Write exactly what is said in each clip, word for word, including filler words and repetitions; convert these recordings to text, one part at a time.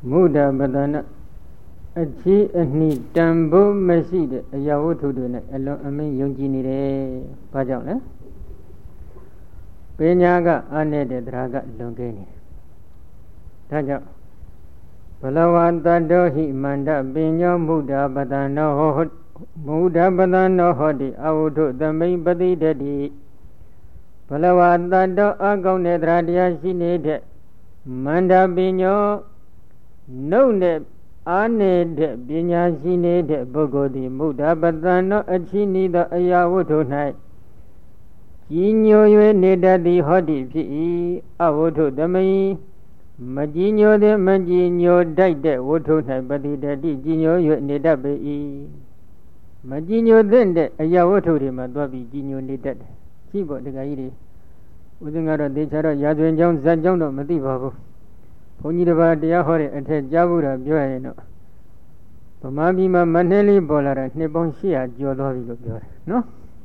မုဒ္ဒပဒနာအချီအနှိတံဖို့မရှိတဲ့အရာဝတ္ထုတွေနဲ့အလွန်အမင်းယုံကြည်နေတယ်။ဘာကြောင့်လဲ။ပညာကအားနေတဲ့တရားကလွန်ကဲနေတယ်။ဒါကြောင့်ဘလဝတတ္တောဟိမန္တပညောမုဒ္ဒပဒနောဟောမုဒ္ဒပဒနောဟောတိအဝုထုသမိပတိတတိဘလဝတတ္တောအကောင်းတဲ့တရားတရားရှိနေတဲ့မန္တပညောနှုတ်နဲ့အားနေတဲ့ပညာရှိနေတဲ့ပုဂ္ဂိုလ်သည်မုဒ္ဒပဒနောအချီးနီးသောအရာဝတ္ထု၌ကြီးညို၍နေတတ်သည်ဟောတိဖြစ်၏အဝုထုသမိမကြီးညိုသည်မကြီးညိုတတ်တဲ့ဝတ္ထု၌ပတိတတိကြီးညို၍နေတတ်ပေ၏မကြီးညိုတဲ့အရာဝတ္ထုတွေမှာသွားပြီးကြီးညိုနေတတ်တယ်ရှိဖို့တခါကြီးတွေဦးဇင်းကတော့တေချာတော့ရာဇဝင်ကြောင်းဇက်ကြောင်းတော့မသိပါဘူးဘုန်းကြီးတစ်ပါးတရားဟောတဲ့အထက်ကြားဘူးတာပြောရရင်တော့ဗမာပြည်မှာမနှဲလေးပေါ်လာတာနှစ်ပေါင်း၈ရာကျော်သွားပြီလို့ပြောတယ်နော်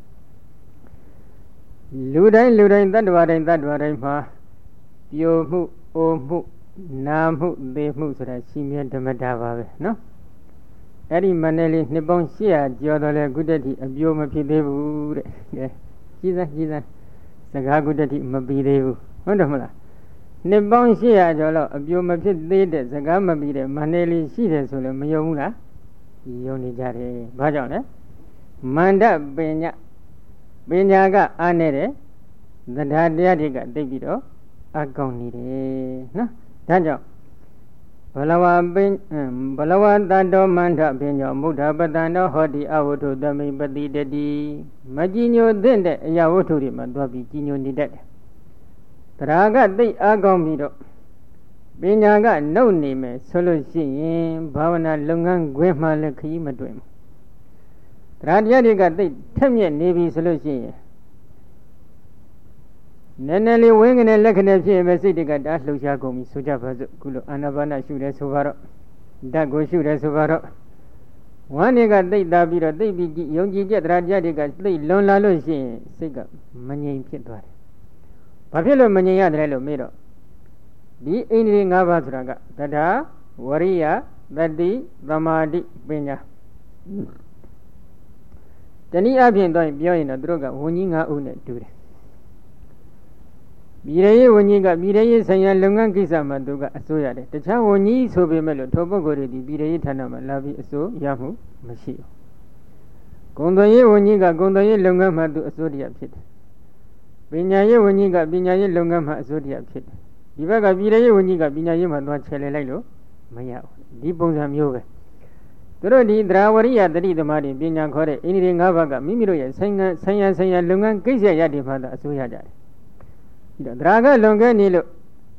လူတိုင်းလူတိုင်းတ attva တိုင်းတ attva တိုင်းမှာပြိုမှုအိုမှုနာမှုသေမှုဆိုတာရှိမြဲဓမ္မတာပါပဲနော်အဲ့ဒီမနှဲလေးနှစ်ပေါင်း၈ရာကျော်တော့လဲကုတ္တတိအပြိုမဖြစ်သေးဘူးတဲ့ကဲကြီးစားကြီးစားစကားကုတ္တတိမပြီးသေးဘူးဟုတ်တယ်မလားနှစ်ပေါင်း၈ရာကျော်လောက်အပြိုမဖြစ်သေးတဲ့စကားမပြီးတဲ့မနှဲလေးရှိတယ်ဆိုလည်းမယုံဘူးလားယုံနေကြတယ်ဘာကြောင့်လဲမန္တပညာပညာကအားနေတဲ့သဒ္ဓတရားတွေကသိပြီးတော့အကောင်းနေတယ်နော်ဒါကြောင့်ဘလဝပင်ဘလဝတတ္တောမန္တပညာမုဒ္ဒပတံတောဟောတိအဝုထုသမိပတိတတိမကြီးညိုတဲ့အရာဝတ္ထုတွေမှာသွားပြီးကြီးညိုနေတတ်တယ်တရားကသိအားကောင်းပြီးတော့ပညာကနှုတ်နေမယ်ဆိုလို့ရှိရင်ဘာဝနာလုပ်ငန်းခွင်မှလည်းခရီးမတွင်ဘူးတရားတရားတွေကသိထက်မြက်နေပြီဆိုလို့ရှိရင်နည်းနည်းလေးဝင်းကနေလက်ခနဲ့ဖြစ်ရင်ပဲစိတ်တွေကတားလှုပ်ရှားကုန်ပြီဆိုကြပါစို့ခုလိုအာနာပါနရှုတယ်ဆိုပါတော့ဓာတ်ကိုရှုတယ်ဆိုပါတော့ဝမ်းတွေကသိတာပြီးတော့သိပြီးယုံကြည်တဲ့တရားတရားတွေကသိလွန်လာလို့ရှိရင်စိတ်ကမငြိမ်ဖြစ်သွားတယ်ဘာဖြစ်လို့မငြိမ်ရတယ်လို့မေးတော့ဒီအိန္ဒြေ၅ပါးဆိုတာကတထာဝရိယသတိသမာဓိပညာတနည်းအားဖြင့်တော့ပြောရင်တော့သူတို့ကဝဉ္ကြီး၅ဦးနဲ့တူတယ်ပြည်ရရေးဝဉ္ကြီးကပြည်ရရေးဆိုင်ရာလုပ်ငန်းကိစ္စမှာသူကအစိုးရတယ်တခြားဝဉ္ကြီးဆိုပေမဲ့လို့ထိုပုဂ္ဂိုလ်တွေဒီပြည်ရရေးဌာနမှာလာပြီးအစိုးရမှုမရှိဘူးဂုဏ်သွင်းရေးဝဉ္ကြီးကဂုဏ်သွင်းရေးလုပ်ငန်းမှာသူအစိုးရဖြစ်တယ်ပညာရေးဝဉ္ကြီးကပညာရေးလုပ်ငန်းမှာအစိုးရဖြစ်တယ်ဒီဘက်ကပြည်ရရေးဝဉ္ကြီးကပညာရေးမှာသွားခြေလှယ်လိုက်လို့မရဘူးဒီပုံစံမျိုးပဲသူတို့ဒီသရဝရိယတတိသမารီပညာခေါ်တဲ့အိန္ဒြေ၅ပါးကမိမိတို့ရဲ့ဆိုင်ငံဆိုင်ရဆိုင်ရလုပ်ငန်းကိစ္စရတဲ့မှာအစိုးရကြတယ်ဒီတော့သရကလွန်ကဲနေလို့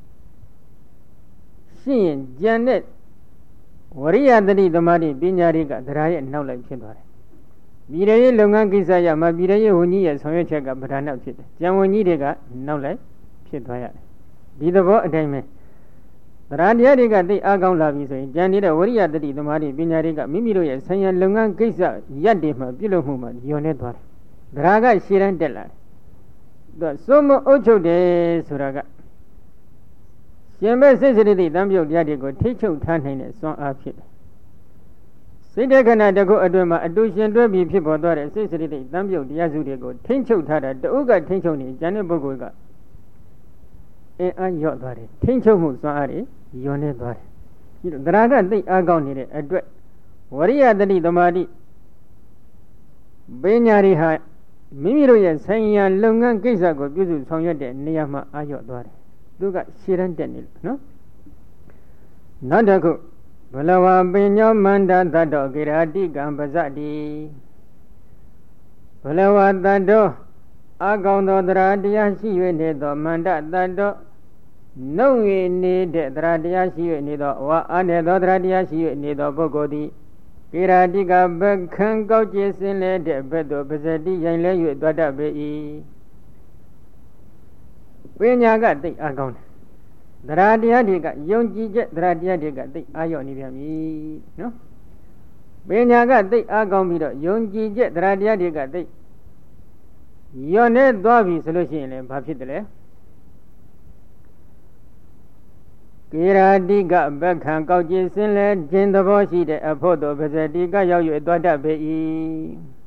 ရှင်းရင်ကြံတဲ့ဝရိယတတိသမารီပညာတွေကသရရဲ့နောက်လိုက်ဖြစ်သွားတယ်ပြည်ရရေးလုပ်ငန်းကိစ္စရမှာပြည်ရရေးဝဉ္ကြီးရဲ့ဆောင်ရွက်ချက်ကပဓာနောက်ဖြစ်တယ်ကျန်ဝဉ္ကြီးတွေကနောက်လိုက်ဖြစ်သွားရတယ်ဒီသဘောအတိုင်းပဲသရတရားတွေကသိအားကောင်းလာပြီဆိုရင်ကြံနေတဲ့ဝရိယတတိသမာဓိပညာတွေကမိမိတို့ရဲ့ဆံရလုပ်ငန်းကိစ္စရက်တွေမှာပြုလုပ်မှုမှာညွန်နေသွားတယ်။သရကရှည်တန်းတက်လာတယ်။သူကစိုးမအုပ်ချုပ်တယ်ဆိုတာကရှင်မဲ့စိတ်စရိတိတံပြုတ်တရားတွေကိုထိချုပ်ထားနိုင်တဲ့စွမ်းအားဖြစ်တယ်။စိတ်တက္ကနာတစ်ခုအတွင်းမှာအတူရှင်တွဲပြီးဖြစ်ပေါ်သွားတဲ့စိတ်စရိတိတံပြုတ်တရားစုတွေကိုထိချုပ်ထားတာတဥကထိချုပ်နေကြတဲ့ပုဂ္ဂိုလ်ကအင်းအရော့သွားတယ်ထိချုပ်မှုစွမ်းအားတွေညွန်နေသွားတယ်ဒီတော့သရကသိအားကောင်းနေတဲ့အတွက်ဝရိယတတိသမာဓိပညာတွေဟာမိမိတို့ရဲ့ဆိုင်ရာလုပ်ငန်းကိစ္စကိုပြုစုဆောင်ရွက်တဲ့နေရာမှာအာရော့သွားတယ်သူကရှည်တန်းတက်နေလို့နော်နောက်တစ်ခုဘလဝပညောမန္တသတ္တောကိရာတိကံပဇတိဘလဝတတ္တောအကောင်သောတရားတရားရှိ၍နေသောမန္တတတ္တောနှုတ်ရနေတဲ့တရားတရားရှိ၍နေသောဝါအားနေသောတရားတရားရှိ၍နေသောပုဂ္ဂိုလ်သည်ကိရာတိကဘခံကောက်ကျစင်လေတဲ့ဘက်သို့ပဇတိရိုင်လဲ၍တွတ်တတ်ပေ၏ပညာကသိအားကောင်းတယ်တရားတရားတွေကယုံကြည်ချက်တရားတရားတွေကသိအားရော့နေပြန်ပြီနော်ပညာကသိအားကောင်းပြီးတော့ယုံကြည်ချက်တရားတရားတွေကသိရော့နေသွားပြီဆိုလို့ရှိရင်လည်းဘာဖြစ်တယ်လဲကေရာတိကဘက္ခံကောက်ကျစ်စင်လဲခြင်းသဘောရှိတဲ့အဖို့တို့ပါဇတိကရောက်၍သွားတတ်ပေ၏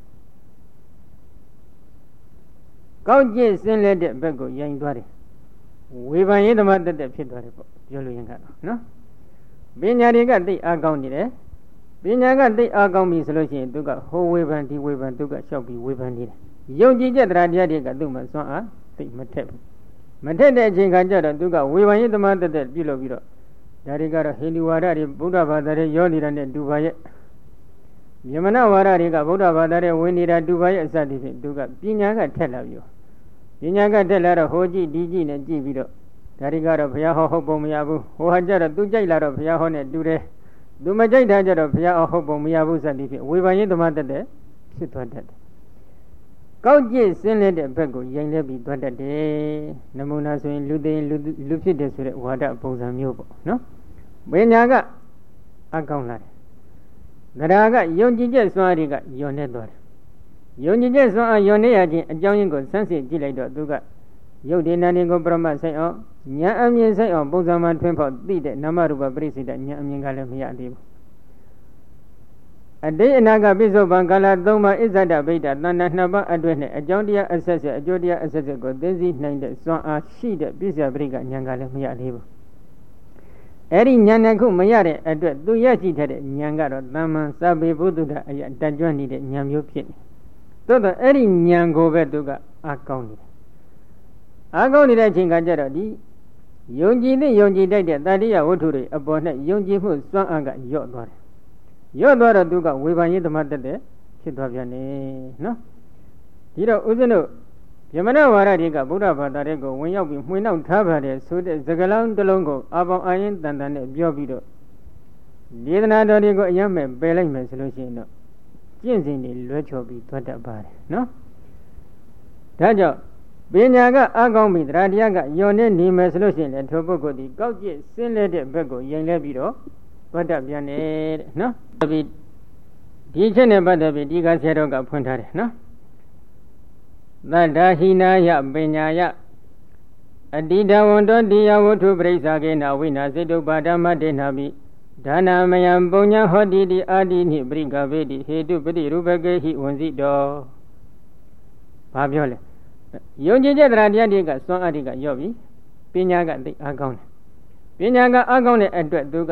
ကောက်ကျစ်စင်လဲတဲ့ဘက်ကိုရိုင်းသွားတယ်ဝေဖန်ရေးသမားတက်တက်ဖြစ်သွားတယ်ပေါ့ပြောလို့ရင်ကတော့နော်ပညာတွေကသိအားကောင်းနေတယ်ပညာကသိအားကောင်းပြီဆိုလို့ရှိရင်သူကဟိုဝေဖန်ဒီဝေဖန်သူကလျှောက်ပြီးဝေဖန်နေတယ်ယုံကြည်ချက်တရားတရားတွေကသူ့မှာစွမ်းအားသိမထက်ဘူးမထက်တဲ့အချိန်ခါကျတော့သူကဝေဖန်ရေးသမားတက်တက်ပြုလုပ်ပြီးတော့ဒါတွေကတော့ဟိန္ဒူဝါဒတွေဗုဒ္ဓဘာသာတွေရောနေတာနဲ့တူပါရဲ့မြမနဝါဒတွေကဗုဒ္ဓဘာသာတွေဝင်နေတာတူပါရဲ့အစတည်းဖြင့်သူကပညာကထက်လာပြီပညာကတက်လာတော့ဟိုကြည့်ဒီကြည့်နဲ့ကြည့်ပြီးတော့ဒါတွေကတော့ဘုရားဟောဟုတ်ပုံမရဘူးဟိုဟာကြတော့သူကြိုက်လာတော့ဘုရားဟောနဲ့တူတယ်သူမကြိုက်တာကြတော့ဘုရားဟုတ်ပုံမရဘူးစသည်ဖြင့်ဝေဖန်ရေးသမားတက်တဲ့ဖြစ်သွားတတ်တယ်ကောက်ကျစ်စင်းလက်တဲ့ဘက်ကိုရိုင်းလဲပြီးသွားတတ်တယ်နမူနာဆိုရင်လူသိလူလူဖြစ်တယ်ဆိုတဲ့ဝါဒပုံစံမျိုးပေါ့နော်ပညာကအကောင်းလာတယ်တရားကယုံကြည်ချက်စွမ်းအားတွေကယွန်နေသွားတယ်ယုံကြည်ချက်စွမ်းအားယွန်နေရခြင်းအကြောင်းရင်းကိုစမ်းစစ်ကြည့်လိုက်တော့သူကယုတ်ဒီနာနေကိုပရမတ်ဆိုင်အောင်ဉာဏ်အမြင်ဆိုင်အောင်ပုံစံမှထွင်းဖောက်သိတဲ့နာမရူပပရိစ္ဆေဒဉာဏ်အမြင်ကလည်းမရသေးဘူးအတိတ်အနာဂတ်ပိဿုပံကာလသုံးပါးအစ္ဆဒဗိဒ္ဓတဏ္ဍနှစ်ပါးအတွင်းနဲ့အကြောင်းတရားအဆက်ဆက်အကျိုးတရားအဆက်ဆက်ကိုသိသိနိုင်တဲ့စွမ်းအားရှိတဲ့ပိဿပရိကဉာဏ်ကလည်းမရသေးဘူးအဲ့ဒီဉာဏ်နှစ်ခုမရတဲ့အတွက်သူရရှိတဲ့ဉာဏ်ကတော့သမ္မန်သဗ္ဗေဘုဒ္ဓအယတကြွနေတဲ့ဉာဏ်မျိုးဖြစ်နေသို့တော့အဲ့ဒီဉာဏ်ကိုပဲသူကအကောင်းနေတယ်အကောင်းနေတဲ့အချိန်ကကြတော့ဒီယုံကြည်တဲ့ယုံကြည်တတ်တဲ့တတိယဝတ္ထုတွေအပေါ်နဲ့ယုံကြည်မှုစွမ်းအားကညော့သွားတယ်ညော့သွားတော့သူကဝေဖန်ရေးသမားတက်တဲ့ဖြစ်သွားပြန်တယ်နော်ဒီတော့ဦးဇင်းတို့ယမနဝါဒတွေကဗုဒ္ဓဘာသာတွေကိုဝင်ရောက်ပြီးမှွေနှောက်ထားပါတယ်ဆိုတဲ့စကားလုံးတစ်လုံးကိုအာပေါင်းအာရင်တန်တန်နဲ့ပြောပြီးတော့ဒေသနာတော်တွေကိုအယံမဲ့ပယ်လိုက်မယ်ဆိုလို့ရှိရင်တော့ကျင့်စဉ်တွေလွဲချော်ပြီးသွားတတ်ပါတယ်နော်ဒါကြောင့်ပညာကအကောင်းပြီတရားတရားကယွန်နေနေမယ်ဆိုလို့ရှိရင်လည်းထိုပုဂ္ဂိုလ်ဒီကောက်ကျစ်ဆင်းလဲတဲ့ဘက်ကိုယိမ်လဲပြီးတော့သွားတတ်ပြန်တယ်တဲ့နော်ဒီချက်နဲ့ပတ်သက်ပြီးဒီကဆရာတော်ကဖွင့်ထားတယ်နော်သတ္တဟိနာယပညာယအတိတဝန္တောတိယဝတ္ထုပရိစ္ဆာကေနဝိနာစေတုပါဒမတေနာမိဒါနမယံပုညဟောတိတိအာတိနိပရိကဗေတိဟေတုပတိရူပကေဟိဝံစီတောဘာပြောလဲယုံကြည်ချက်တရားတရားတွေကစွမ်းအားတွေကရော့ပြီပညာကသိအားကောင်းတယ်ပညာကအားကောင်းတဲ့အတွက်သူက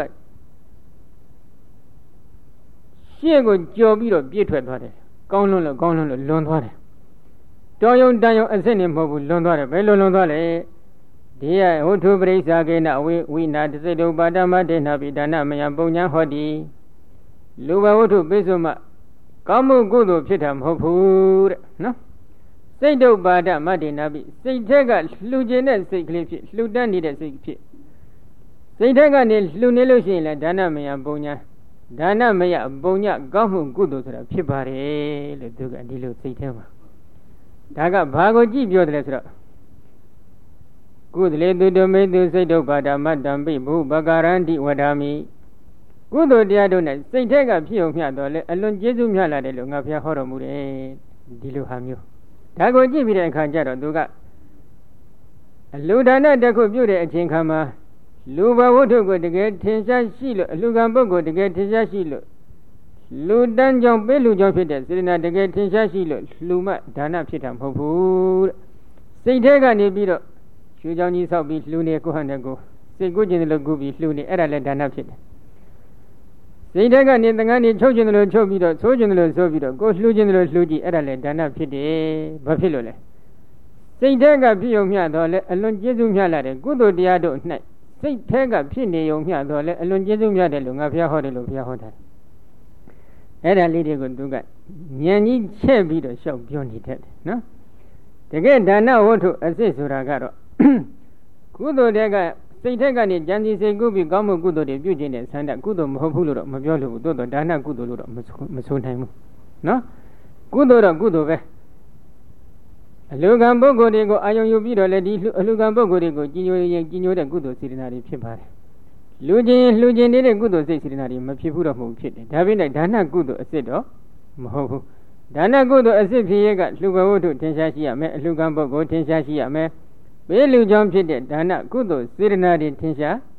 ရှေ့ကိုကြော်ပြီးတော့ပြည့်ထွက်သွားတယ်ကောင်းလွန်းလို့ကောင်းလွန်းလို့လွန်သွားတယ်တော်ယုံတန်ယုံအစစ်နေမဟုတ်ဘူးလွန်သွားတယ်ဘယ်လိုလွန်သွားလဲဒီရဝတ္ထုပရိစ္ဆာကေနဝိဝိနာတစိတုပါဒမတေနာပိဒါနမယံပုံညာဟောတိလူဘဝတ္ထုပိစုမကောင်းမှုကုသိုလ်ဖြစ်တာမဟုတ်ဘူးတဲ့နော်စိတ်တုပ်ပါဒမတ္တိနာပိစိတ်ထက်ကလှူခြင်းတဲ့စိတ်ကလေးဖြစ်လှူတတ်နေတဲ့စိတ်ဖြစ်စိတ်ထက်ကနေလှူနေလို့ရှိရင်လည်းဒါနမယပုံညာဒါနမယပုံညာကောင်းမှုကုသိုလ်ဆိုတာဖြစ်ပါတယ်လို့သူကဒီလိုစိတ်ထဲမှာဒါကဘာကိုကြည့်ပြောတယ်လဲဆိုတော့ကုသလေသူတမေသူစိတ်တုပ်ပါဒမတ္တံပိဘုပကာရန္တိဝဒာမိကုသိုလ်တရားတို့နဲ့စိတ်ထက်ကဖြစ်ုံမျှတော့လေအလွန်ကျေးဇူးများလာတယ်လို့ငါဖျားဟောတော်မူတယ်ဒီလိုဟာမျိုးဒါကိုကြည့်ပြီးတဲ့အခါကျတော့သူကအလူဒါနတစ်ခုပြုတဲ့အချိန်ခါမှာလူဘဝတ္ထုကိုတကယ်ထင်ရှားရှိလို့အလူကံပုဂ္ဂိုလ်တကယ်ထင်ရှားရှိလို့လူတန်းကြောင့်ပေးလူကြောင့်ဖြစ်တဲ့စေတနာတကယ်ထင်ရှားရှိလို့လူမဒါနဖြစ်တာမဟုတ်ဘူးတဲ့စိတ်ထဲကနေပြီးတော့ရွှေချောင်းကြီးဆောက်ပြီးလှူနေကိုဟန်တဲ့ကိုစိတ်ကိုကျင်တယ်လို့ကူပြီးလှူနေအဲ့ဒါလည်းဒါနဖြစ်တယ်စိတ်ထဲကနေတန်ခါနေချုပ်ကျင်တယ်လို့ချုပ်ပြီးတော့ဆိုးကျင်တယ်လို့ဆိုးပြီးတော့ကိုလှူကျင်တယ်လို့လှူကြည့်အဲ့ဒါလည်းဒါနဖြစ်တယ်ဘာဖြစ်လို့လဲစိတ်ထဲကဖြစ်ုံမျှတော့လေအလွန်ကျေးဇူးများလာတယ်ကုသိုလ်တရားတို့၌စိတ်ထဲကဖြစ်နေုံမျှတော့လေအလွန်ကျေးဇူးများတယ်လို့ငါဘုရားဟောတယ်လို့ဘုရားဟောတယ်အဲ့ဒါလေးတွေကိုသူကဉာဏ်ကြီးချက်ပြီးတော့ရှောက်ပြောနေတတ်တယ်နော်တကယ်ဒါနဝတ္ထုအစစ်ဆိုတာကတော့ကုသိုလ်တွေကစိတ်ထက်ကနေကြံစီစိတ်ကူးပြီးကောင်းမှုကုသိုလ်တွေပြုကျင့်တဲ့ဆန္ဒကုသိုလ်မဟုတ်ဘူးလို့တော့မပြောလို့ဘူးသို့တော့ဒါနကုသိုလ်လို့တော့မဆိုနိုင်ဘူးနော်ကုသိုလ်တော့ကုသိုလ်ပဲအလူကံပုဂ္ဂိုလ်တွေကိုအာယုံယူပြီးတော့လည်းဒီအလူကံပုဂ္ဂိုလ်တွေကိုကြီးညိုရင်ကြီးညိုတဲ့ကုသိုလ်စေတနာတွေဖြစ်ပါတယ်လူချင်းလှူချင်းနေတဲ့ကုသိုလ်စိတ်စေတနာတွေမဖြစ်ဘူးတော့မဟုတ်ဖြစ်တယ်ဒါပေမဲ့ဒါနကုသိုလ်အစစ်တော့မဟုတ်ဘူးဒါနကုသိုလ်အစစ်ဖြစ်ရဲ့ကလှူဘဝတ္ထုထင်ရှားရှိရမယ်အလူကံပုဂ္ဂိုလ်ထင်ရှားရှိရမယ်ပေးလူကြောင့်ဖြစ်တဲ့ဒါနကုသိုလ်စေတနာတွေထင်ရှား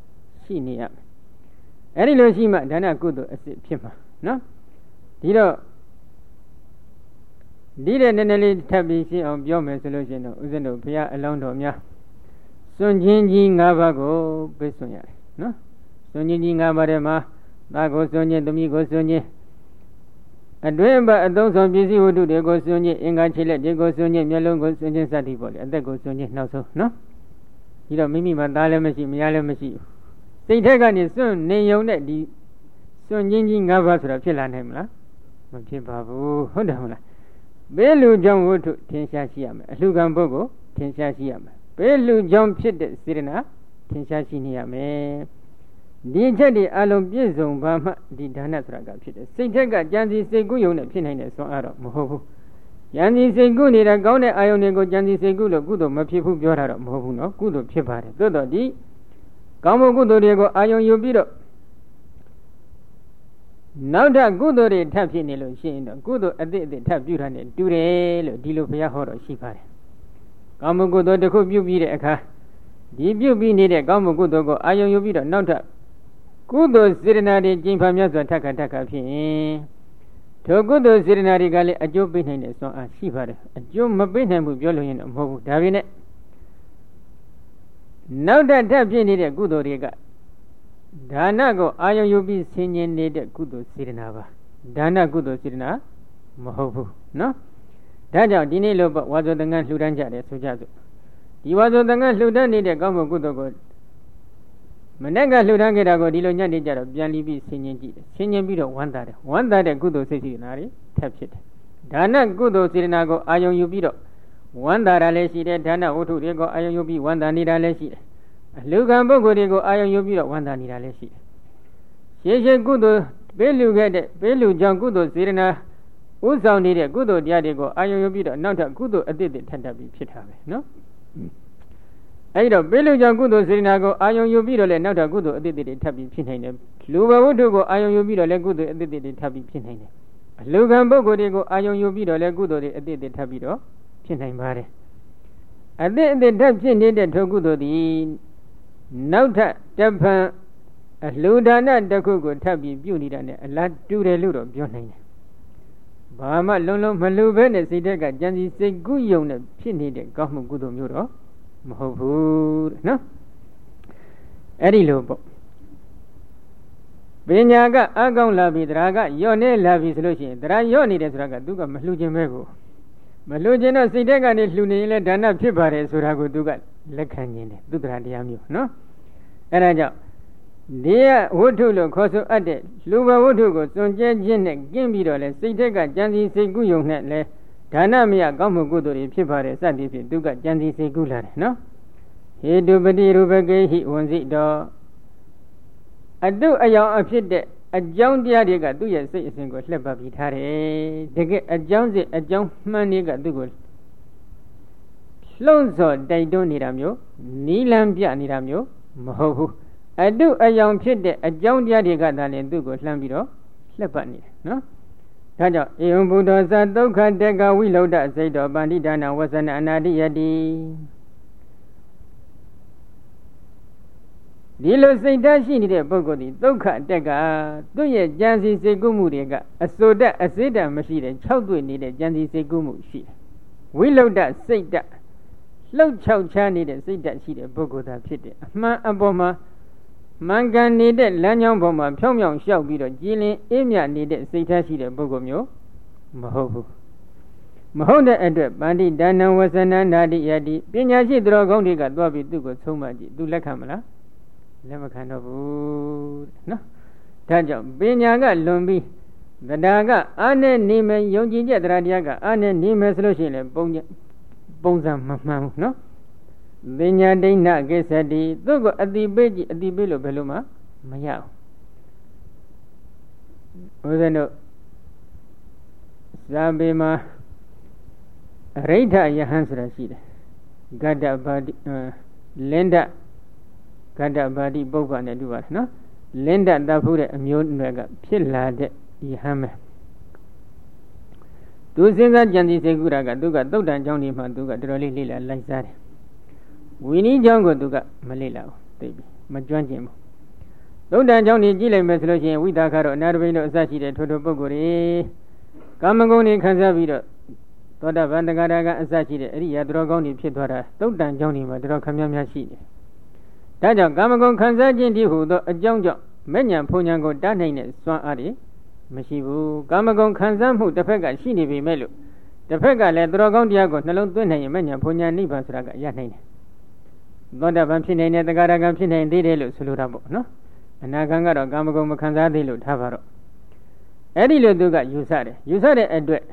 ရှိနေရမယ်အဲ့ဒီလိုရှိမှဒါနကုသိုလ်အစစ်ဖြစ်မှာနော်ဒီတော့ဒီတဲ့နည်းနည်းလေးထပ်ပြီးရှင်းအောင်ပြောမယ်ဆိုလို့ရှိရင်တော့ဦးဇင်းတို့ဘုရားအလောင်းတော်များစွန့်ခြင်းကြီး၅ပါးကိုပြည့်စုံရတယ်နော်စွန့်ခြင်းကြီး၅ပါးထဲမှာသားကိုစွန့်ခြင်းသမီးကိုစွန့်ခြင်းအတွင်းဘအသုံးဆောင်ပစ္စည်းဝတ္ထုတွေကိုစွန့်ခြင်းအင်္ဂါခြေလက်တွေကိုစွန့်ခြင်းမျက်လုံးကိုစွန့်ခြင်းစသည်ပေါ့လေအသက်ကိုစွန့်ခြင်းနောက်ဆုံးနော်ဒီတော့မိမိမှာသားလည်းမရှိမယားလည်းမရှိဘူးစိတ်ထက်ကနေစွန့်နေုံနဲ့ဒီစွန့်ခြင်းကြီး၅ပါးဆိုတာဖြစ်လာနိုင်မလားမဖြစ်ပါဘူးဟုတ်တယ်မလားဘေးလူကြောင့်ဝတ္ထုထင်ရှားရှိရမယ်အလှကံပုဂ္ဂိုလ်ထင်ရှားရှိရမယ်ဘေးလူကြောင့်ဖြစ်တဲ့စေတနာထင်ရှားရှိနေရမယ်ဒီချက်တွေအလုံးပြည့်စုံပါမှဒီဒါနဆိုတာကဖြစ်တယ်စိတ်ထက်ကကြံစီစိတ်ကူးယုံနဲ့ဖြစ်နိုင်တဲ့ဆွမ်းအားတော့မဟုတ်ဘူးကြံစီစိတ်ကူးနေတာကောင်းတဲ့အာယုန်တွေကိုကြံစီစိတ်ကူးလို့ကုသိုလ်မဖြစ်ဘူးပြောတာတော့မဟုတ်ဘူးနော်ကုသိုလ်ဖြစ်ပါတယ်သို့တော့ဒီကောင်းမှုကုသိုလ်တွေကိုအာယုန်ယူပြီးတော့နောက်ထပ်ကုသိုလ်တွေထပ်ဖြစ်နေလို့ရှိရင်တော့ကုသိုလ်အသစ်အသစ်ထပ်ပြုတာနဲ့တူတယ်လို့ဒီလိုဘုရားဟောတော်ရှိပါတယ်ကောင်းမှုကုသိုလ်တစ်ခုပြုပြီးတဲ့အခါဒီပြုပြီးနေတဲ့ကောင်းမှုကုသိုလ်ကိုအာယုန်ယူပြီးတော့နောက်ထပ်ကုသိုလ်စေတနာတွေကျင့်ဖန်မြတ်စွာထက်ခါထက်ခါဖြစ်ရင်ထိုကုသိုလ်စေတနာတွေကလည်းအကျိုးပေးနိုင်တဲ့စွမ်းအားရှိပါတယ်အကျိုးမပေးနိုင်ဘူးပြောလို့ရင်တော့မဟုတ်ဘူးဒါပေမဲ့နောက်ထပ်ထပ်ဖြစ်နေတဲ့ကုသိုလ်တွေကဒါနကိုအာယုံယူပြီးဆင်ញင်နေတဲ့ကုသိုလ်စေတနာပါဒါနကုသိုလ်စေတနာမဟုတ်ဘူးနော်ဒါကြောင့်ဒီနေ့လို့ဝါဇောတန်ခါလှူဒန်းကြတယ်ဆိုကြစို့ဒီဝါဇောတန်ခါလှူဒန်းနေတဲ့ကောင်းမှုကုသိုလ်ကိုမနေ့ကလှူဒန်းခဲ့တာကိုဒီလိုညနေကြတော့ပြန်လီပြီးဆင်ញင်ကြည့်တယ်ဆင်ញင်ပြီးတော့ဝမ်းသာတယ်ဝမ်းသာတဲ့ကုသိုလ်စိတ်စေတနာတွေထပ်ဖြစ်တယ်ဒါနကုသိုလ်စေတနာကိုအာယုံယူပြီးတော့ဝမ်းသာတာလည်းရှိတယ်ဒါနဝတ္ထုတွေကိုအာယုံယူပြီးဝမ်းသာနေတာလည်းရှိတယ်အလူကံပုဂ္ဂိုလ်တွေကိုအာယုံယူပြီးတော့ဝမ်းသာနေတာလည်းရှိတယ်ရှေးရှေးကုသိုလ်ပေးလူခဲ့တဲ့ပေးလူကြောင့်ကုသိုလ်စေတနာဥဆောင်နေတဲ့ကုသိုလ်တရားတွေကိုအာယုံယူပြီးတော့နောက်ထပ်ကုသိုလ်အသစ်တွေထပ်တက်ပြီးဖြစ်တာပဲနော်အဲဒီတော့ပေးလူကြောင့်ကုသိုလ်စေတနာကိုအာယုံယူပြီးတော့လည်းနောက်ထပ်ကုသိုလ်အသစ်တွေထပ်ပြီးဖြစ်နိုင်တယ်လူဘဝတ္ထုကိုအာယုံယူပြီးတော့လည်းကုသိုလ်အသစ်တွေထပ်ပြီးဖြစ်နိုင်တယ်အလူကံပုဂ္ဂိုလ်တွေကိုအာယုံယူပြီးတော့လည်းကုသိုလ်တွေအသစ်တွေထပ်ပြီးတော့ဖြစ်နိုင်ပါတယ်အသစ်အသစ်ထပ်ဖြစ်နေတဲ့ထိုကုသိုလ်သည်နောက်ထပ်တပံအလှူဒါနတစ်ခုကိုထပ်ပြီးပြုနေတာနဲ့အလားတူတယ်လို့တော့ပြောနိုင်တယ်။ဘာမှလုံးလုံးမလှူဘဲနဲ့စိတ်ဓာတ်ကကြံစီစိတ်ကူးယုံနဲ့ဖြစ်နေတဲ့ကောင်းမှုကုသိုလ်မျိုးတော့မဟုတ်ဘူးတဲ့နော်။အဲ့ဒီလိုပေါ့ပညာကအကောင်းလာပြီတရားကယော့နေလာပြီဆိုလို့ရှိရင်တရားယော့နေတယ်ဆိုတာကသူကမလှူခြင်းပဲကိုမလှူခြင်းတော့စိတ်ဓာတ်ကနေလှူနေရင်လည်းဒါနဖြစ်ပါတယ်ဆိုတာကိုသူကလက်ခံခြင်းတယ်သူတရားတရားမျိုးနော်အဲဒါကြောင့်ဒီဝတ္ထုလို့ခေါ်ဆိုအပ်တဲ့လူဘဝတ္ထုကိုစွန့်ကြဲခြင်းနဲ့ကျင့်ပြီးတော့လဲစိတ်ထက်ကကြံစီစိတ်ကူးယုံနဲ့လဲဒါနမယကောင်းမှုကုသိုလ်တွေဖြစ်ပါတယ်စသည်ဖြင့်သူကကြံစီစိတ်ကူးလာတယ်နော်ဟေတုပတိရူပကေဟိဝံစိတော်အတုအယောင်အဖြစ်တဲ့အကြောင်းတရားတွေကသူ့ရဲ့စိတ်အစဉ်ကိုလှည့်ပတ်ပြီးထားတယ်တကယ်အကြောင်းစစ်အကြောင်းမှန်တွေကသူ့ကိုလှုံ့ဆော်တိုက်တွန်းနေတာမျိုးနီးလန်းပြနေတာမျိုးမဟုတ်ဘူးအတုအယောင်ဖြစ်တဲ့အကြောင်းတရားတွေကသာလျှင်သူ့ကိုလှမ်းပြီးတော့လှည့်ပတ်နေတယ်နော်ဒါကြောင့်ဧဝံဘုဒ္ဓသဒုက္ခတက္ကဝိလုဒ္ဓစိတ်တော်ပန္တိဒါနဝဆနအနာတိယတိဒီလိုစိတ်ဓာတ်ရှိနေတဲ့ပုဂ္ဂိုလ်ဒီဒုက္ခတက်ကသူ့ရဲ့ကြံစီစိတ်ကူးမှုတွေကအစိုးတတ်အစေတတ်မရှိတဲ့၆တွေ့နေတဲ့ကြံစီစိတ်ကူးမှုရှိတယ်ဝိလုဒ္ဓစိတ်ဓာတ်လှုပ်ချောက်ချားနေတဲ့စိတ်ဓာတ်ရှိတဲ့ပုဂ္ဂိုလ်သာဖြစ်တယ်အမှန်အပေါ်မှာမှန်ကန်နေတဲ့လမ်းကြောင်းပေါ်မှာဖြောင်းဖြောင်းလျှောက်ပြီးတော့ကြည်လင်အေးမြနေတဲ့စိတ်ဓာတ်ရှိတဲ့ပုဂ္ဂိုလ်မျိုးမဟုတ်ဘူးမဟုတ်တဲ့အတွက်ပန္တိဒါနဝဆနနာတိယတိပညာရှိသူတော်ကောင်းတွေကသွားပြီးသူ့ကိုဆုံးမကြည့်သူလက်ခံမလားလက်မခံတော့ဘူးနော်ဒါကြောင့်ပညာကလွန်ပြီးတရားကအားနဲ့နေမယ်ယုံကြည်ချက်တရားတရားကအားနဲ့နေမယ်ဆိုလို့ရှိရင်လည်းပုံပုံစံမမှန်ဘူးနော်ပညာဒိဋ္ဌကိစ္စတိသူ့ကိုအတိပေးကြည့်အတိပေးလို့ဘယ်လိုမှမရဘူးဘုရားတို့ဇာပေမှာအရိဋ္ဌယဟန်ဆိုတာရှိတယ်ဂတ္တဘာတိလင်းဒဂတ္တဘာတိပုပ္ပနဲ့တူပါတယ်နော်လင်းဒတတ်ဖို့တဲ့အမျိုးအနွယ်ကဖြစ်လာတဲ့ယဟန်ပဲသူစဉ်းစားကြံစည်စိတ်ကူတာကသူကသုတ်တန်ကျောင်းဒီမှာသူကတော်တော်လေးလေ့လာလိုက်စားတယ်ဝီနည်းကျောင်းကိုသူကမလေ့လာဘူးသိပြီမကျွမ်းကျင်ဘူးသုံးတန်ကြောင့်ဒီကြည့်လိုက်မယ်ဆိုလို့ရှိရင်ဝိသခါတော့အနာတပိန်တော့အစရှိတဲ့ထိုထိုပုဂ္ဂိုလ်တွေကာမဂုဏ်တွေခံစားပြီးတော့သောတာပန်တဂရကအစရှိတဲ့အရိယာသူတော်ကောင်းတွေဖြစ်သွားတာသုံးတန်ကြောင့်ဒီမှာတော်ခမ်းများများရှိတယ်ဒါကြောင့်ကာမဂုဏ်ခံစားခြင်းဒီဟုသောအကြောင်းကြောင့်မဲ့ညာဖုန်ညာကိုတားနိုင်တဲ့စွမ်းအားတွေမရှိဘူးကာမဂုဏ်ခံစားမှုတစ်ဖက်ကရှိနေပေမဲ့လို့တစ်ဖက်ကလည်းသူတော်ကောင်းတရားကိုနှလုံးသွင်းနိုင်ရင်မဲ့ညာဖုန်ညာနိဗ္ဗာန်ဆိုတာကရနိုင်တယ်သောတာပန်ဖြစ်နိုင်တဲ့တဂရကံဖြစ်နိုင်သေးတယ်လို့ဆိုလိုတာပေါ့နော်အနာဂံကတော့ကာမဂုဏ်မခံစားသေးလို့ထားပါတော့အဲ့ဒီလိုသူကယူဆတယ်ယူဆတဲ့အတွက်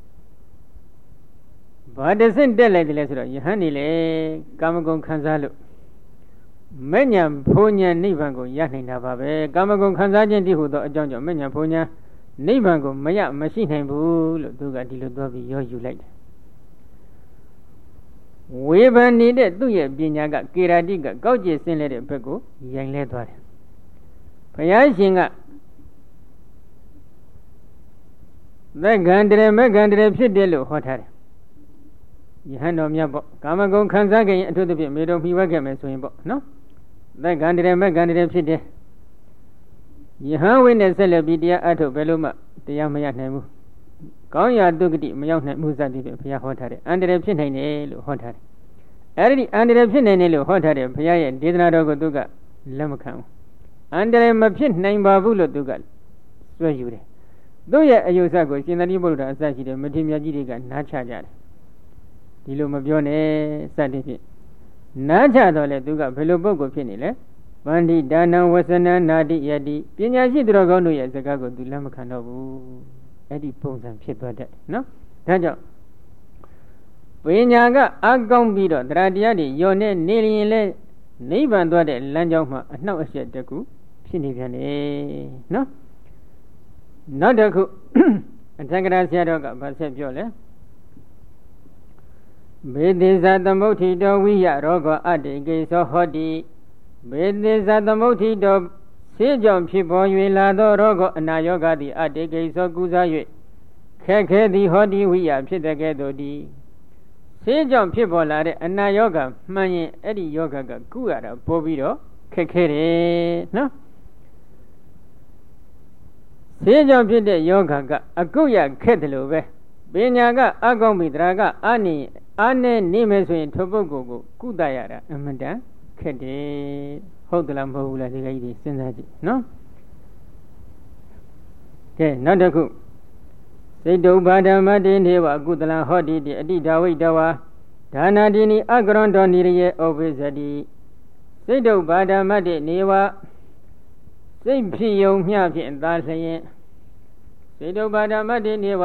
ဘာတဆင့်တက်လိုက်တယ်လဲဆိုတော့ယဟန်နေလေကာမဂုဏ်ခံစားလို့မဲ့ညာဖုန်ညာနိဗ္ဗာန်ကိုရနိုင်တာပါပဲကာမဂုဏ်ခံစားခြင်းတည်းဟူသောအကြောင်းကြောင့်မဲ့ညာဖုန်ညာနိဗ္ဗာန်ကိုမရမရှိနိုင်ဘူးလို့သူကဒီလိုသွားပြီးရောယူလိုက်တယ်ဝေဖန်နေတဲ့သူ့ရဲ့ပညာကကေရာတိကကောက်ကျစ်ဆင်းလဲတဲ့ဘက်ကိုရိုင်လဲသွားတယ်ဘုရားရှင်ကသက္ကံတရမက္ကံတရဖြစ်တယ်လို့ဟောထားတယ်ယဟန်တော်မြတ်ပေါ့ကာမဂုဏ်ခံစားကြရင်အထူးသဖြင့်မေတော်မှီဝဲခဲ့မယ်ဆိုရင်ပေါ့နော်သက္ကံတရမက္ကံတရဖြစ်တယ်ယဟန်ဝိနဲ့ဆက်လက်ပြီးတရားအထုတ်ဘယ်လို့မှတရားမရနိုင်ဘူးကောင်းရာဒုက္ခတိမရောက်နိုင်မှုစသည်ဖြင့်ဘုရားဟောထားတယ်အန္တရာယ်ဖြစ်နိုင်တယ်လို့ဟောထားတယ်အဲဒီအန္တရာယ်ဖြစ်နိုင်တယ်လို့ဟောထားတယ်ဘုရားရဲ့ဒေသနာတော်ကိုသူကလက်မခံဘူးအန္တရာယ်မဖြစ်နိုင်ပါဘူးလို့သူကစွဲယူတယ်သူ့ရဲ့အယုဆကိုရှင်သာရိပုတ္တရာအစရှိတဲ့မထေရမြတ်ကြီးတွေကနားချကြတယ်ဒီလိုမပြောနဲ့စသည်ဖြင့်နားချတော့လေသူကဘယ်လိုပုဂ္ဂိုလ်ဖြစ်နေလဲဗန္တိဒါနံဝဆနံနာတိယတိပညာရှိသူတော်ကောင်းတို့ရဲ့စကားကိုသူလက်မခံတော့ဘူးအဲ့ဒီပုံစံဖြစ်သွားတတ်နော်ဒါကြောင့်ပညာကအကောင်းပြီးတော့တရားတရားတွေယောနဲ့နေရင်လဲနိဗ္ဗာန်သွားတဲ့လမ်းကြောင်းမှာအနှောက်အယှက်တကူဖြစ်နေပြန်တယ်နော်နောက်တစ်ခုအထက်ကရာဆရာတော်ကဗတ်ဆက်ပြောလဲဘေသေဇသမုဋ္ဌိတောဝိယရောဂအတ္တိကိသောဟောတိဘေသေဇသမုဋ္ဌိတောဆေးကြောင့်ဖြစ်ပေါ်၍လာသောရောဂအနာယောဂသည်အတ္တိကိသောကုစား၍ခက်ခဲသည်ဟောတိဝိယဖြစ်တဲ့ကဲ့သို့သည်ဆေးကြောင့်ဖြစ်ပေါ်လာတဲ့အနာယောဂမှန်ရင်အဲ့ဒီယောဂကကုရတာပို့ပြီးတော့ခက်ခဲတယ်နော်ဆေးကြောင့်ဖြစ်တဲ့ယောဂကအကုရခက်တယ်လို့ပဲပညာကအကောင်းပြီတရားကအာနေအာနေနေမယ်ဆိုရင်ထိုပုဂ္ဂိုလ်ကိုကုသရတာအမှန်တန်ခက်တယ်ဟုတ်သလားမဟုတ်ဘူးလားဒီကိစ္စကြီးစဉ်းစားကြည့်နော်ကဲနောက်တစ်ခုစိတ်တုဘာဓမ္မတိနေဝကုသလံဟောတိတိအတိဒါဝိတဝါဒါနာတိနိအကရွန်တော်နိရေဩပိစတိစိတ်တုဘာဓမ္မတိနေဝစိတ်ဖြစ်ယုံမျှဖြင့်သာလျင်စိတ်တုဘာဓမ္မတိနေဝ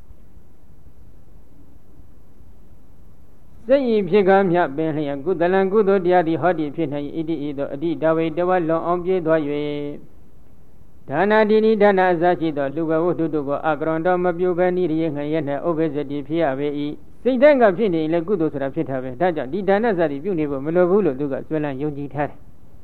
စိတ်ဤဖြစ်ကားမြပင်လျင်ကုသလံကုသိုလ်တရားသည်ဟောတိဖြစ်နိုင်ဣတိဤသို့အတိဒါဝိတဝါလွန်အောင်ပြေးသွား၍ဒါနာတိနိဒါနာအစရှိသောလူဘဝတ္တုတို့ကိုအကရွန်တော်မပြုဘဲနိရိယငရဲနဲ့ဥပ္ပဇ္ဇတိဖြစ်ရပေ၏စိတ်တိုင်းကဖြစ်နေရင်လည်းကုသိုလ်ဆိုတာဖြစ်တာပဲဒါကြောင့်ဒီဒါနစသည်ပြုနေဖို့မလိုဘူးလို့သူကဆွဲလန်းယုံကြည်ထားတယ်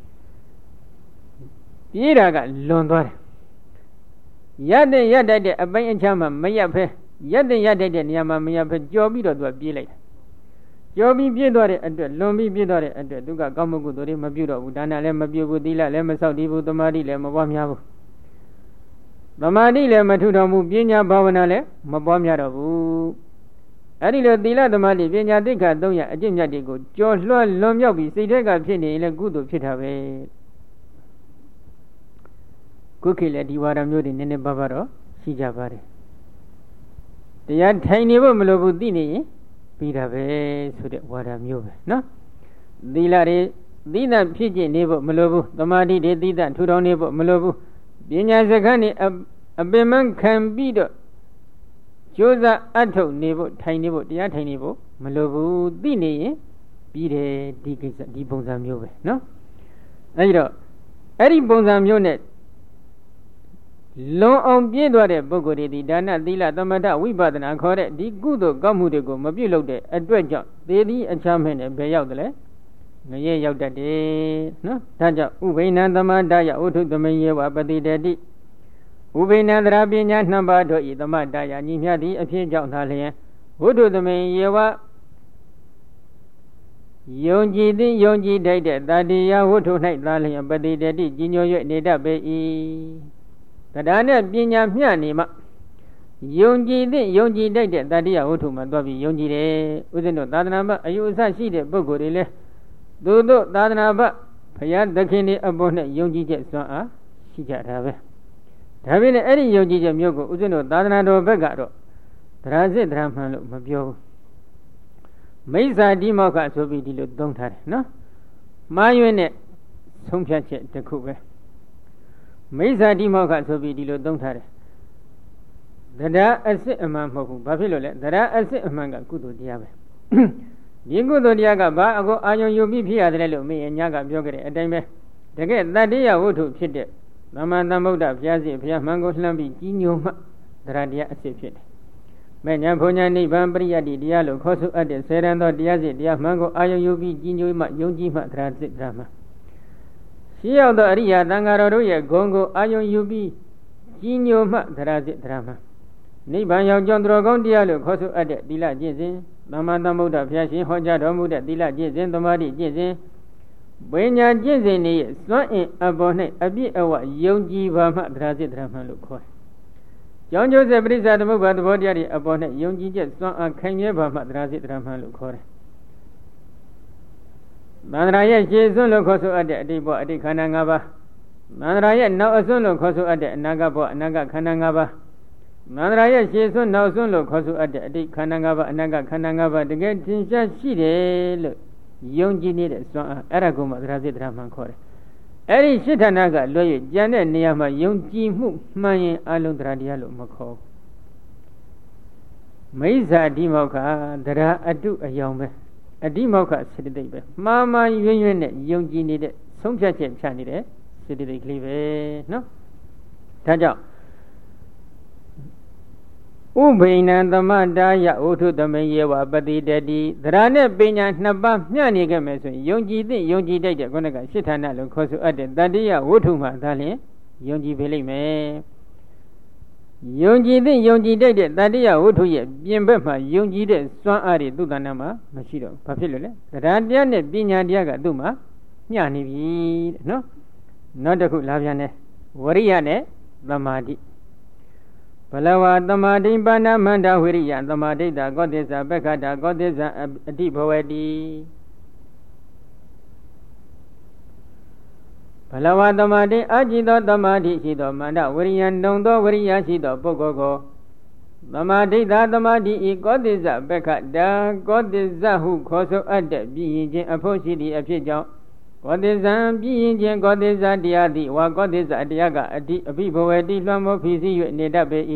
ပြေးတာကလွန်သွားတယ်ရတဲ့ရတတ်တဲ့အပိုင်းအချမ်းမှမရဖဲရတဲ့ရတတ်တဲ့နေရာမှာမရဖဲကြော်ပြီးတော့သူကပြေးလိုက်တယ်ကြော်ပြီးပြေးသွားတဲ့အတွက်လွန်ပြီးပြေးသွားတဲ့အတွက်သူကကောင်းမှုကုသိုလ်တွေမပြုတော့ဘူးဒါနလည်းမပြုဘူးသီလလည်းမဆောက်တည်ဘူးသမာဓိလည်းမပွားများဘူးသမာဓိလည်းမထူထောင်ဘူးပညာဘာဝနာလည်းမပွားများတော့ဘူးအဲ့ဒီလိုသီလသမာဓိပညာသိက္ခာသုံးရအကျင့်မြတ်တွေကိုကြော်လွှတ်လွန်မြောက်ပြီးစိတ်ထဲကဖြစ်နေရင်လည်းကုသိုလ်ဖြစ်တာပဲခုခေတ်လည်းဒီဝါဒမျိုးတွေနည်းနည်းပါးပါးတော့ရှိကြပါတယ်တရားထိုင်နေဖို့မလိုဘူးသိနေရင်ပြီးတာပဲဆိုတဲ့ဝါဒမျိုးပဲနော်သီလတွေသီလဖြစ်ခြင်းနေဖို့မလိုဘူးသမာဓိတွေသီလထူထောင်နေဖို့မလိုဘူးပညာစကားနဲ့အပင်မခံပြီးတော့ကြိုးစားအထုတ်နေဖို့ထိုင်နေဖို့တရားထိုင်နေဖို့မလိုဘူးသိနေရင်ပြီးတယ်ဒီကိစ္စဒီပုံစံမျိုးပဲနော်အဲဒီတော့အဲ့ဒီပုံစံမျိုးနဲ့လွန်အောင်ပြည့်သွားတဲ့ပုဂ္ဂိုလ်တွေဒီဒါနသီလသမထဝိပဿနာခေါ်တဲ့ဒီကုသိုလ်ကောင်းမှုတွေကိုမပြုလုပ်တဲ့အတွက်ကြောင့်သေသည်အချမ်းမဲ့နဲ့ဘယ်ရောက်တယ်လဲငရဲရောက်တတ်တယ်နော်ဒါကြောင့်ဥပိ္ပဏသမတယဥထုသမိယေဝပတိတတိဥပိ္ပဏသရပညာနှစ်ပါးတို့ဤသမတယညီမြသည်အဖြစ်ကြောင့်သာလျင်ဝုထုသမိယေဝယုံကြည်သည်ယုံကြည်တတ်တဲ့တတိယဝတ္ထု၌သာလျှင်ပတိတတိကြီးညို၍နေတတ်ပေ၏တရားနဲ့ပညာမျှနေမှယုံကြည်သည်ယုံကြည်တတ်တဲ့တတိယဝတ္ထုမှာသွားပြီးယုံကြည်တယ်ဥစဉ်တို့သာသနာ့ဘအယူအဆရှိတဲ့ပုဂ္ဂိုလ်တွေလည်းသူတို့သာသနာ့ဘဘုရားသခင်တွေအပေါ်နဲ့ယုံကြည်ချက်စွမ်းအားရှိကြတာပဲဒါပေမဲ့အဲ့ဒီယုံကြည်ချက်မျိုးကိုဥစဉ်တို့သာသနာတော်ဘက်ကတော့တရားစစ်တရားမှန်လို့မပြောဘူးမိစ္ဆာတိမောက္ခဆိုပြီးဒီလိုသုံးထားတယ်နော်မှားယွင်းတဲ့ဆုံးဖြတ်ချက်တစ်ခုပဲမိစ္ဆာတိမောက္ခဆိုပြီးဒီလိုသုံးထားတယ်တရားအစစ်အမှန်မဟုတ်ဘူးဘာဖြစ်လို့လဲတရားအစစ်အမှန်ကကုသိုလ်တရားပဲဒီကုသိုလ်တရားကဘာအကိုအာယုံယူပြီးဖြစ်ရတယ်လို့မင်းအညာကပြောကြတဲ့အတိုင်းပဲတကယ်တတ္တိယဝတ္ထုဖြစ်တဲ့သမ္မာသမ္ဗုဒ္ဓဘုရားရှိခိုးဘုရားမှန်ကိုလှမ်းပြီးကြီးညိုမှတရားတရားအစစ်ဖြစ်တယ်မဲ့ညာဘုံညာနိဗ္ဗာန်ပရိယတ္တိတရားလို့ခေါ်ဆိုအပ်တဲ့စေရန်သောတရားစစ်တရားမှန်ကိုအာယုံယူပြီးကြီးညိုမှယုံကြည်မှတရားစစ်တရားမှရှိရောက်သောအရိယာသံဃာတော်တို့ရဲ့ဂုဏ်ကိုအာယုံယူပြီးကြီးညိုမှတရားစစ်တရားမှနိဗ္ဗာန်ရောက်ကြောင်းတော်ကောင်းတရားလို့ခေါ်ဆိုအပ်တဲ့သီလကျင့်စဉ်သမ္မာသမ္ဗုဒ္ဓဘုရားရှင်ဟောကြားတော်မူတဲ့သီလကျင့်စဉ်သမာဓိကျင့်စဉ်ဝိညာဉ်ကျင့်စဉ်တွေရဲ့စွမ်းအင်အပေါ်၌အပြည့်အဝယုံကြည်ပါမှတရားစစ်တရားမှလို့ခေါ်တယ်။ကြောင်းကျိုးဆက်ပရိစ္ဆာသမုပ္ပါသဘောတရားတွေအပေါ်၌ယုံကြည်ချက်စွမ်းအားခိုင်မြဲပါမှတရားစစ်တရားမှလို့ခေါ်တယ်။မန္တရာရဲ့ရှေ့စွန်းလို့ခေါ်ဆိုအပ်တဲ့အတိတ်ဘဝအတိတ်ခန္ဓာ၅ပါးမန္တရာရဲ့နောက်အစွန်းလို့ခေါ်ဆိုအပ်တဲ့အနာဂတ်ဘဝအနာဂတ်ခန္ဓာ၅ပါးမန္တရာရဲ့ရှေ့စွန်းနောက်စွန်းလို့ခေါ်ဆိုအပ်တဲ့အတိတ်ခန္ဓာ၅ပါးအနာဂတ်ခန္ဓာ၅ပါးတကယ်သင်ရှားရှိတယ်လို့ယုံကြည်နေတဲ့စွမ်းအားအဲ့ဒါကိုမှတရားစစ်တရားမှန်ခေါ်တယ်အဲ့ဒီရှစ်ဌာနကလွှဲ၍ကျန်တဲ့နေရာမှာယုံကြည်မှုမှန်ရင်အလုံးတရားတရားလို့မခေါ်ဘူးမိစ္ဆာတိမောက္ခတရားအတုအယောင်ပဲအတိမောက္ခစေတသိက်ပဲမှားမှားယွင်းယွင်းနဲ့ယုံကြည်နေတဲ့ဆုံးဖြတ်ချက်ဖြတ်နေတဲ့စေတသိက်ကလေးပဲနော်ဒါကြောင့်ဥဘိနံသမတာယဥထုသမေယေဝပတိတတိသရနဲ့ပညာနှစ်ပါးမျှနေခဲ့မယ်ဆိုရင်ယုံကြည်သင့်ယုံကြည်တတ်တဲ့ခုနကရှစ်ဌာနလို့ခေါ်ဆိုအပ်တဲ့တတိယဝုထုမှသာလျှင်ယုံကြည်ပေလိမ့်မယ်ယုံကြည်သင့်ယုံကြည်တတ်တဲ့တတိယဝုထုရဲ့ပြင်ဘက်မှာယုံကြည်တဲ့စွမ်းအားတွေသူ့တဏ္ဍာမှာမရှိတော့ဘာဖြစ်လို့လဲတရားတရားနဲ့ပညာတရားကသူ့မှာမျှနေပြီတဲ့နော်နောက်တစ်ခုလာပြန်တယ်ဝရိယနဲ့သမာဓိဘလဝသမာဓိပါဏမန္တဝိရိယသမာဓိတာကောသစ္စာပက္ခတာကောသစ္စာအတိဘဝတိဘလဝသမာဓိအကြည်သောသမာဓိရှိသောမန္တဝိရိယတုံသောဝိရိယရှိသောပုဂ္ဂိုလ်ကိုသမာဓိတာသမာဓိဤကောသစ္စာပက္ခတာကောသစ္စာဟုခေါ်ဆိုအပ်တဲ့ပြည့်ရင်ခြင်းအဖို့ရှိသည့်အဖြစ်ကြောင့်ကောသစ္စာပြည့်ရင်ခြင်းကောသစ္စာတရားသည်ဝါကောသစ္စာတရားကအတိအဘိဘဝတိလွှမ်းမိုးဖြစ်စီ၍နေတတ်ပေ၏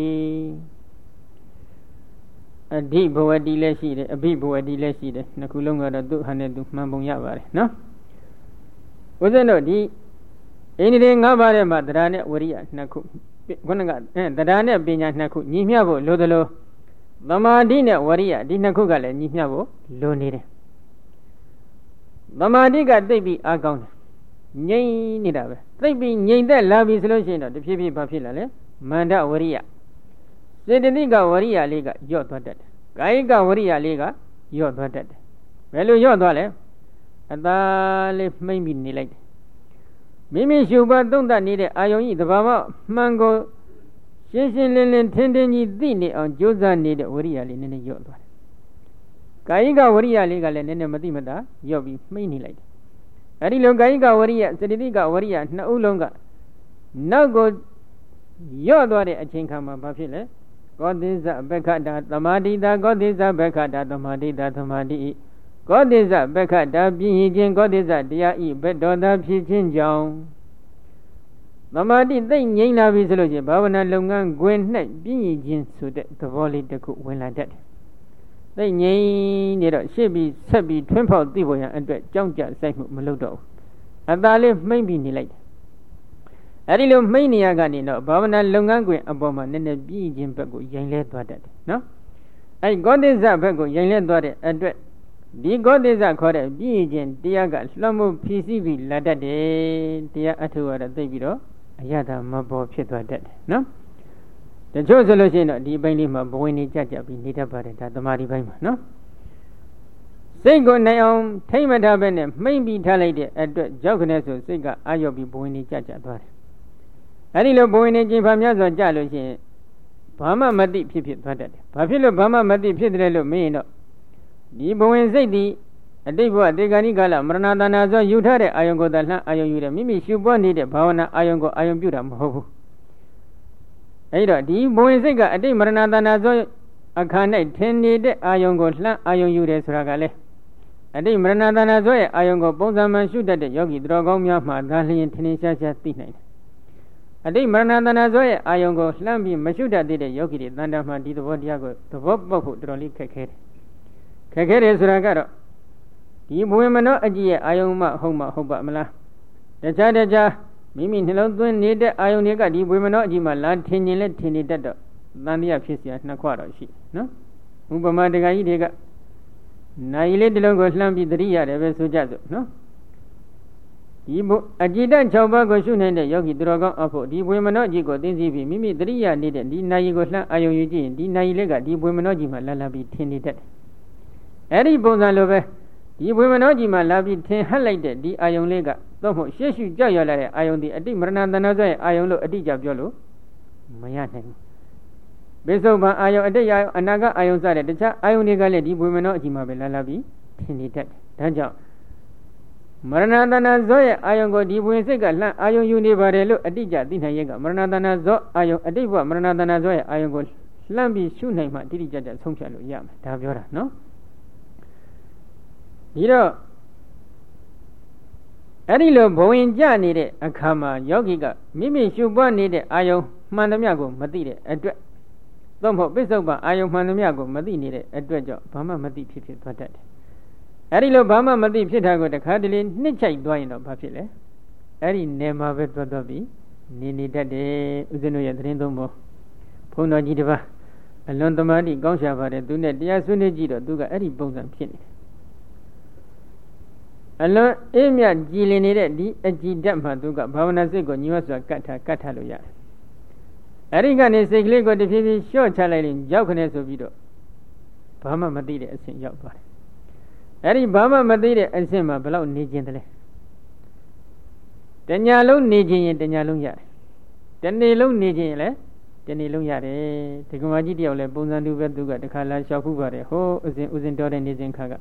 အဓိဘဝတိလည်းရှိတယ်အဘိဘဝတိလည်းရှိတယ်နှစ်ခုလုံးကတော့သူ့ဟာနဲ့သူမှန်ပုံရပါတယ်နော်ဦးဇင်းတို့ဒီအိန္ဒိရေ၅ပါးထဲမှာတရားနဲ့ဝရိယနှစ်ခုခုနကအဲတရားနဲ့ပညာနှစ်ခုညီမျှဖို့လိုသလိုသမာဓိနဲ့ဝရိယဒီနှစ်ခုကလည်းညီမျှဖို့လိုနေတယ်သမာဓိကသိပြီးအားကောင်းတယ်ငြိမ့်နေတာပဲသိပြီးငြိမ့်သက်လာပြီဆိုလို့ရှိရင်တော့တဖြည်းဖြည်းဘာဖြစ်လာလဲမန္တဝရိယစေတသိက်ကဝရိယလေးကညော့သွားတတ်တယ်ကာယကဝရိယလေးကညော့သွားတတ်တယ်ဘယ်လိုညော့သွားလဲအသာလေးမှိမ့်ပြီးနေလိုက်တယ်မိမိရှုပ်ပါသုံးသပ်နေတဲ့အာယုံကြီးသဘာဝမှန်ကိုရှင်းရှင်းလင်းလင်းထင်းထင်းကြီးသိနေအောင်ကြိုးစားနေတဲ့ဝရိယလေးနည်းနည်းညော့သွားတယ်ကာယကဝရိယလေးကလည်းနည်းနည်းမသိမသာရော့ပြီးမှိတ်နေလိုက်တယ်အဲဒီလိုကာယကဝရိယစေတသိက်ကဝရိယနှစ်ဦးလုံးကနောက်ကိုရော့သွားတဲ့အချိန်ခါမှာဘာဖြစ်လဲကောသစ္စာပက္ခတာသမာဓိတာကောသစ္စာပက္ခတာသမာဓိတာသမာဓိကောသစ္စာပက္ခတာပြည့်ရင်ခြင်းကောသစ္စာတရားဤဘက်တော်သာဖြစ်ခြင်းကြောင့်သမာဓိသိငြိမ့်လာပြီဆိုလို့ချင်းဘာဝနာလုပ်ငန်းခွင်၌ပြည့်ရင်ခြင်းဆိုတဲ့သဘောလေးတစ်ခုဝင်လာတတ်တယ်သိငြိမ့်နေတော့ရှေ့ပြီးဆက်ပြီးထွန်းဖောက်သိဖို့ရန်အတွက်ကြောင်းကြစိုက်မှုမလုပ်တော့ဘူးအသာလေးမှိမ့်ပြီးနေလိုက်တယ်အဲဒီလိုမှိမ့်နေရကနေတော့ဘာဝနာလုပ်ငန်းခွင်အပေါ်မှာနည်းနည်းပြည့်ခြင်းဘက်ကိုယိုင်လဲသွားတတ်တယ်နော်အဲဒီကောသစ္စာဘက်ကိုယိုင်လဲသွားတဲ့အတွက်ဒီကောသစ္စာခေါ်တဲ့ပြည့်ခြင်းတရားကလွှမ်းမိုးဖြည့်ဆည်းပြီးလာတတ်တယ်တရားအထုရတော့သိပြီးတော့အရသာမပေါ်ဖြစ်သွားတတ်တယ်နော်တချို့ဆိုလို့ရှိရင်တော့ဒီဘိုင်းလေးမှာဘဝင်နေကြကြပြီးနေတတ်ပါတယ်ဒါသမာဓိဘိုင်းမှာနော်စစိတ်ကိုနိုင်အောင်ထိမ့်မထားပဲနဲ့မှိမ့်ပြီးထားလိုက်တဲ့အတွက်ကြောက်ခနဲ့ဆိုစိတ်ကအာရုံပြီးဘဝင်နေကြကြသွားတယ်အဲ့ဒီလိုဘဝင်နေကြင်ဖာများစွာကြလို့ရှိရင်ဘာမှမသိဖြစ်ဖြစ်သွားတတ်တယ်ဘာဖြစ်လို့ဘာမှမသိဖြစ်တယ်လို့မေးရင်တော့ဒီဘဝင်စိတ်ဒီအတိတ်ဘဝတေဂာနိကာလမရဏတဏဆိုယူထားတဲ့အာယုံကိုသာလှမ်းအာယုံယူတယ်မိမိရှုပွားနေတဲ့ဘာဝနာအာယုံကိုအာယုံပြုတာမဟုတ်ဘူးအဲ့တော့ဒီဘဝင်စိတ်ကအတိတ်မရဏတဏဆိုအခါ၌ထင်နေတဲ့အာယုံကိုလှမ်းအာယုံယူတယ်ဆိုတာကလည်းအတိတ်မရဏတဏဆိုရဲ့အာယုံကိုပုံစံမှန်ရှုတတ်တဲ့ယောဂီသူတော်ကောင်းများမှသာလျှင်ထင်ထင်ရှားရှားသိနိုင်တယ်အတိတ်မရဏတဏဆိုရဲ့အာယုံကိုလှမ်းပြီးမရှုတတ်တဲ့ယောဂီတွေတန်တမှဒီသဘောတရားကိုသဘောပေါက်ဖို့တော်တော်လေးခက်ခဲတယ်ခက်ခဲတယ်ဆိုတာကတော့ဒီဘဝင်မနောအကြည့်ရဲ့အာယုံမှဟုတ်မှဟုတ်ပါမလားတခြားတခြားမိမိနှလုံးသွင်းနေတဲ့အာယုံတွေကဒီဘဝင်မနောအကြည့်မှလာထင်ခြင်းနဲ့ထင်နေတတ်တော့တန်တရားဖြစ်เสียနှစ်ခွတော့ရှိနော်ဥပမာတက္ကကြီးတွေကနိုင်လေးတစ်လုံးကိုလှမ်းပြီးသတိရတယ်ပဲဆိုကြစို့နော်ဒီအကြည်တ၆ပါးကိုရှုနေတဲ့ယောဂီသူတော်ကောင်းအဖို့ဒီဘဝင်မနောအကြည့်ကိုသိသိပြီးမိမိသတိရနေတဲ့ဒီနိုင်ကိုလှမ်းအာယုံယူကြည့်ရင်ဒီနိုင်လေးကဒီဘဝင်မနောအကြည့်မှလာလာပြီးထင်နေတတ်တယ်အဲ့ဒီပုံစံလိုပဲဒီဘွေမနောကြီးမှာလာပြီးထင်ဟပ်လိုက်တဲ့ဒီအာယုံလေးကသို့မဟုတ်ရှေ့ရှုကြောက်ရွံ့လာတဲ့အာယုံဒီအတိမရဏတဏဆိုရဲ့အာယုံလို့အတိအကျပြောလို့မရနိုင်ဘူးပိဿုပန်အာယုံအတိတ်အာယုံအနာဂတ်အာယုံစတဲ့တခြားအာယုံတွေကလည်းဒီဘွေမနောအကြီးမှာပဲလာလာပြီးထင်နေတတ်တယ်ဒါကြောင့်မရဏတဏဆိုရဲ့အာယုံကိုဒီဘွေစိတ်ကလှမ်းအာယုံယူနေပါတယ်လို့အတိအကျသိနိုင်ရဲ့ကမရဏတဏဆိုအာယုံအတိတ်ဘဝမရဏတဏဆိုရဲ့အာယုံကိုလှမ်းပြီးရှုနိုင်မှတိတိကျကျဆုံးဖြတ်လို့ရမယ်ဒါပြောတာနော်ဒီတော့အဲ့ဒီလိုဘဝင်ကြနေတဲ့အခါမှာယောဂီကမိမိရှုပွားနေတဲ့အာယုံမှန်သမျှကိုမသိတဲ့အတွက်သို့မဟုတ်ပိဿုပန်အာယုံမှန်သမျှကိုမသိနေတဲ့အတွက်ကြောင့်ဘာမှမသိဖြစ်ဖြစ်သွားတတ်တယ်အဲ့ဒီလိုဘာမှမသိဖြစ်တာကိုတခါတလေနှစ်ချိုက်သွားရင်တော့ဘာဖြစ်လဲအဲ့ဒီနေမှာပဲသွားသွားပြီးနေနေတတ်တယ်ဥစဉ်တို့ရဲ့သတင်းသုံးဖို့ဘုန်းတော်ကြီးတစ်ပါးအလွန်သမာဓိကောင်းရှာပါတယ်သူနဲ့တရားဆွေးနွေးကြည့်တော့သူကအဲ့ဒီပုံစံဖြစ်နေတယ်အလွန်အေးမြကြည်လင်နေတဲ့ဒီအကြည်ဓာတ်မှသူကဘာဝနာစိတ်ကိုညီဝစွာကတ်ထားကတ်ထားလို့ရတယ်အဲ့ဒီကနေစိတ်ကလေးကိုတဖြည်းဖြည်းလျှော့ချလိုက်ရင်ရောက်ခနဲ့ဆိုပြီးတော့ဘာမှမသိတဲ့အဆင့်ရောက်သွားတယ်အဲ့ဒီဘာမှမသိတဲ့အဆင့်မှာဘယ်လောက်နေခြင်းတလဲတညာလုံးနေခြင်းရင်တညာလုံးရတယ်တနေ့လုံးနေခြင်းရင်လည်းတနေ့လုံးရတယ်ဒီကမာကြီးတယောက်လည်းပုံစံတူပဲသူကတခါလာလျှောက်ခုပါတယ်ဟိုးဥစဉ်ဥစဉ်တော်တဲ့နေစဉ်ခါက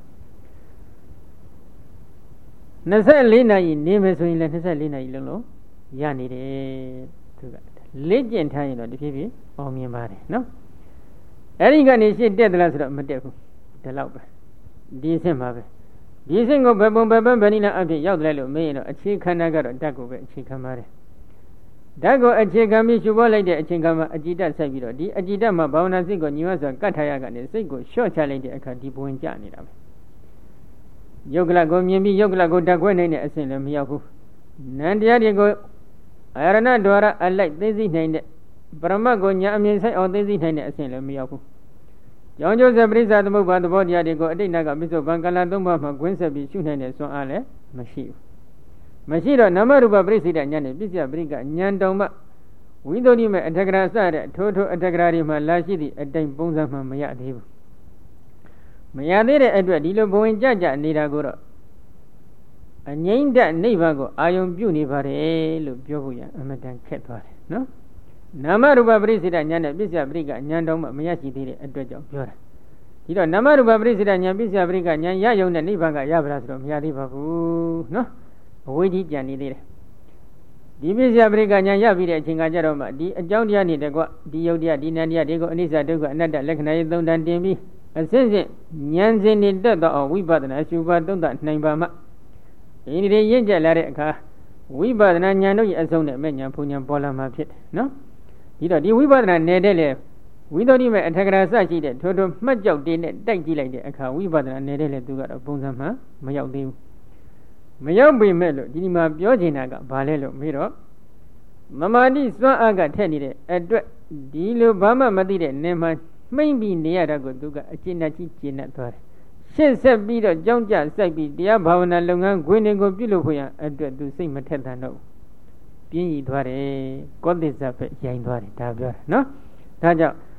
နှစ်ဆလေးနာရီနေမယ်ဆိုရင်လည်းနှစ်ဆလေးနာရီလုံးလုံးရနေတယ်သူကလေ့ကျင့်ထားရင်တော့တဖြည်းဖြည်းအောင်မြင်ပါတယ်နော်အဲ့ဒီကနေရှင်းတက်တယ်လားဆိုတော့မတက်ဘူးဒီလောက်ပဲဒီအဆင့်ပါပဲဒီအဆင့်ကိုဘယ်ပုံဘယ်ပန်းဘယ်နည်းနဲ့အဖြစ်ရောက်တယ်လို့မေးရင်တော့အခြေခံတာကတော့ဓာတ်ကိုပဲအခြေခံပါတယ်ဓာတ်ကိုအခြေခံပြီးရှုပေါ်လိုက်တဲ့အချိန်ကမှအကြည်ဓာတ်ဆက်ပြီးတော့ဒီအကြည်ဓာတ်မှာဘာဝနာစိတ်ကိုညီမစွာကတ်ထားရကနေစိတ်ကိုလျှော့ချလိုက်တဲ့အခါဒီဘဝင်ကျနေတာပဲယုတ်ကလကိုမြင်ပြီးယုတ်ကလကိုဓာတ်ခွဲနိုင်တဲ့အဆင့်လည်းမရောက်ဘူးနန္တရားတွေကိုအာရဏဒွါရအလိုက်သိသိနိုင်တဲ့ပရမတ်ကိုညာအမြင်ဆိုင်အောင်သိသိနိုင်တဲ့အဆင့်လည်းမရောက်ဘူးကြောင့်ကျိုးစပရိစ္ဆာသမုပ္ပါသဘောတရားတွေကိုအတိတ်နာကပိစ္ဆုပန်ကလသုံးပါးမှာကွင်းဆက်ပြီးရှုနိုင်တဲ့စွမ်းအားလည်းမရှိဘူးမရှိတော့နာမရူပပရိစ္ဆေဒဉာဏ်နဲ့ပစ္စယပရိကဉာဏ်တောင်မှဝိသုဒ္ဓိမဲ့အထက်ကရာစတဲ့ထိုးထိုးအထက်ကရာတွေမှာလာရှိသည့်အတိုင်းပုံစံမှမရသေးဘူးမရသေးတဲ့အတွက်ဒီလိုဘဝင်ကြကြနေတာကိုတော့အငြိမ့်တဲ့နိဗ္ဗာန်ကိုအာယုံပြုနေပါတယ်လို့ပြောဖို့ရအမတန်ခက်သွားတယ်နော်နာမရူပပရိစ္ဆေဒဉာဏ်နဲ့ပစ္စယပရိကဉာဏ်တောင်မှမရရှိသေးတဲ့အတွက်ကြောင့်ပြောတာဒီတော့နာမရူပပရိစ္ဆေဒဉာဏ်ပစ္စယပရိကဉာဏ်ရယုံတဲ့နိဗ္ဗာန်ကရပါလားဆိုတော့မရသေးပါဘူးနော်အဝိဓိကြံနေသေးတယ်ဒီပစ္စယပရိကဉာဏ်ရပြီးတဲ့အချိန်ကကြတော့မှဒီအကြောင်းတရားနဲ့တကွဒီယုတ်တရားဒီနန္တရားတွေကိုအနိစ္စဒုက္ခအနတ္တလက္ခဏာရေးသုံးတန်တင်ပြီးအစစ်စစ်ဉာဏ်စဉ်နဲ့တက်တော့ဝိပဿနာရှုပါသုံးသနိုင်ပါမှဒီနေ့ရင့်ကျက်လာတဲ့အခါဝိပဿနာဉာဏ်တို့ရဲ့အဆုံးနဲ့မဲ့ဉာဏ်ဘုံဉာဏ်ပေါ်လာမှာဖြစ်တယ်နော်ဒီတော့ဒီဝိပဿနာနယ်တဲ့လေဝိသုဒ္ဓိမဲ့အထက်ကရာစရှိတဲ့ထိုးထိုးမှတ်ကြောက်တင်းနဲ့တိုက်ကြည့်လိုက်တဲ့အခါဝိပဿနာနယ်တဲ့လေသူကတော့ပုံစံမှမရောက်သေးဘူးမရောက်ပေမဲ့လို့ဒီဒီမှာပြောချင်တာကဘာလဲလို့မေးတော့မမာတိစွမ်းအားကထက်နေတဲ့အတွက်ဒီလိုဘာမှမသိတဲ့နေမှာမှိမ့်ပြီးနေရတာကိုသူကအကျဉ်းနဲ့ကြီးကျဉ်းနဲ့သွားတယ်ရှင်းဆက်ပြီးတော့ကြောင်းကြစိုက်ပြီးတရားဘာဝနာလုပ်ငန်းခွင်တွေကိုပြုလုပ်ဖို့ရအတွက်သူစိတ်မထက်သန်တော့ပြင်းရည်သွားတယ်ကောသစ္စာပဲရိုင်းသွားတယ်ဒါပြောတာနော်ဒါကြောင့်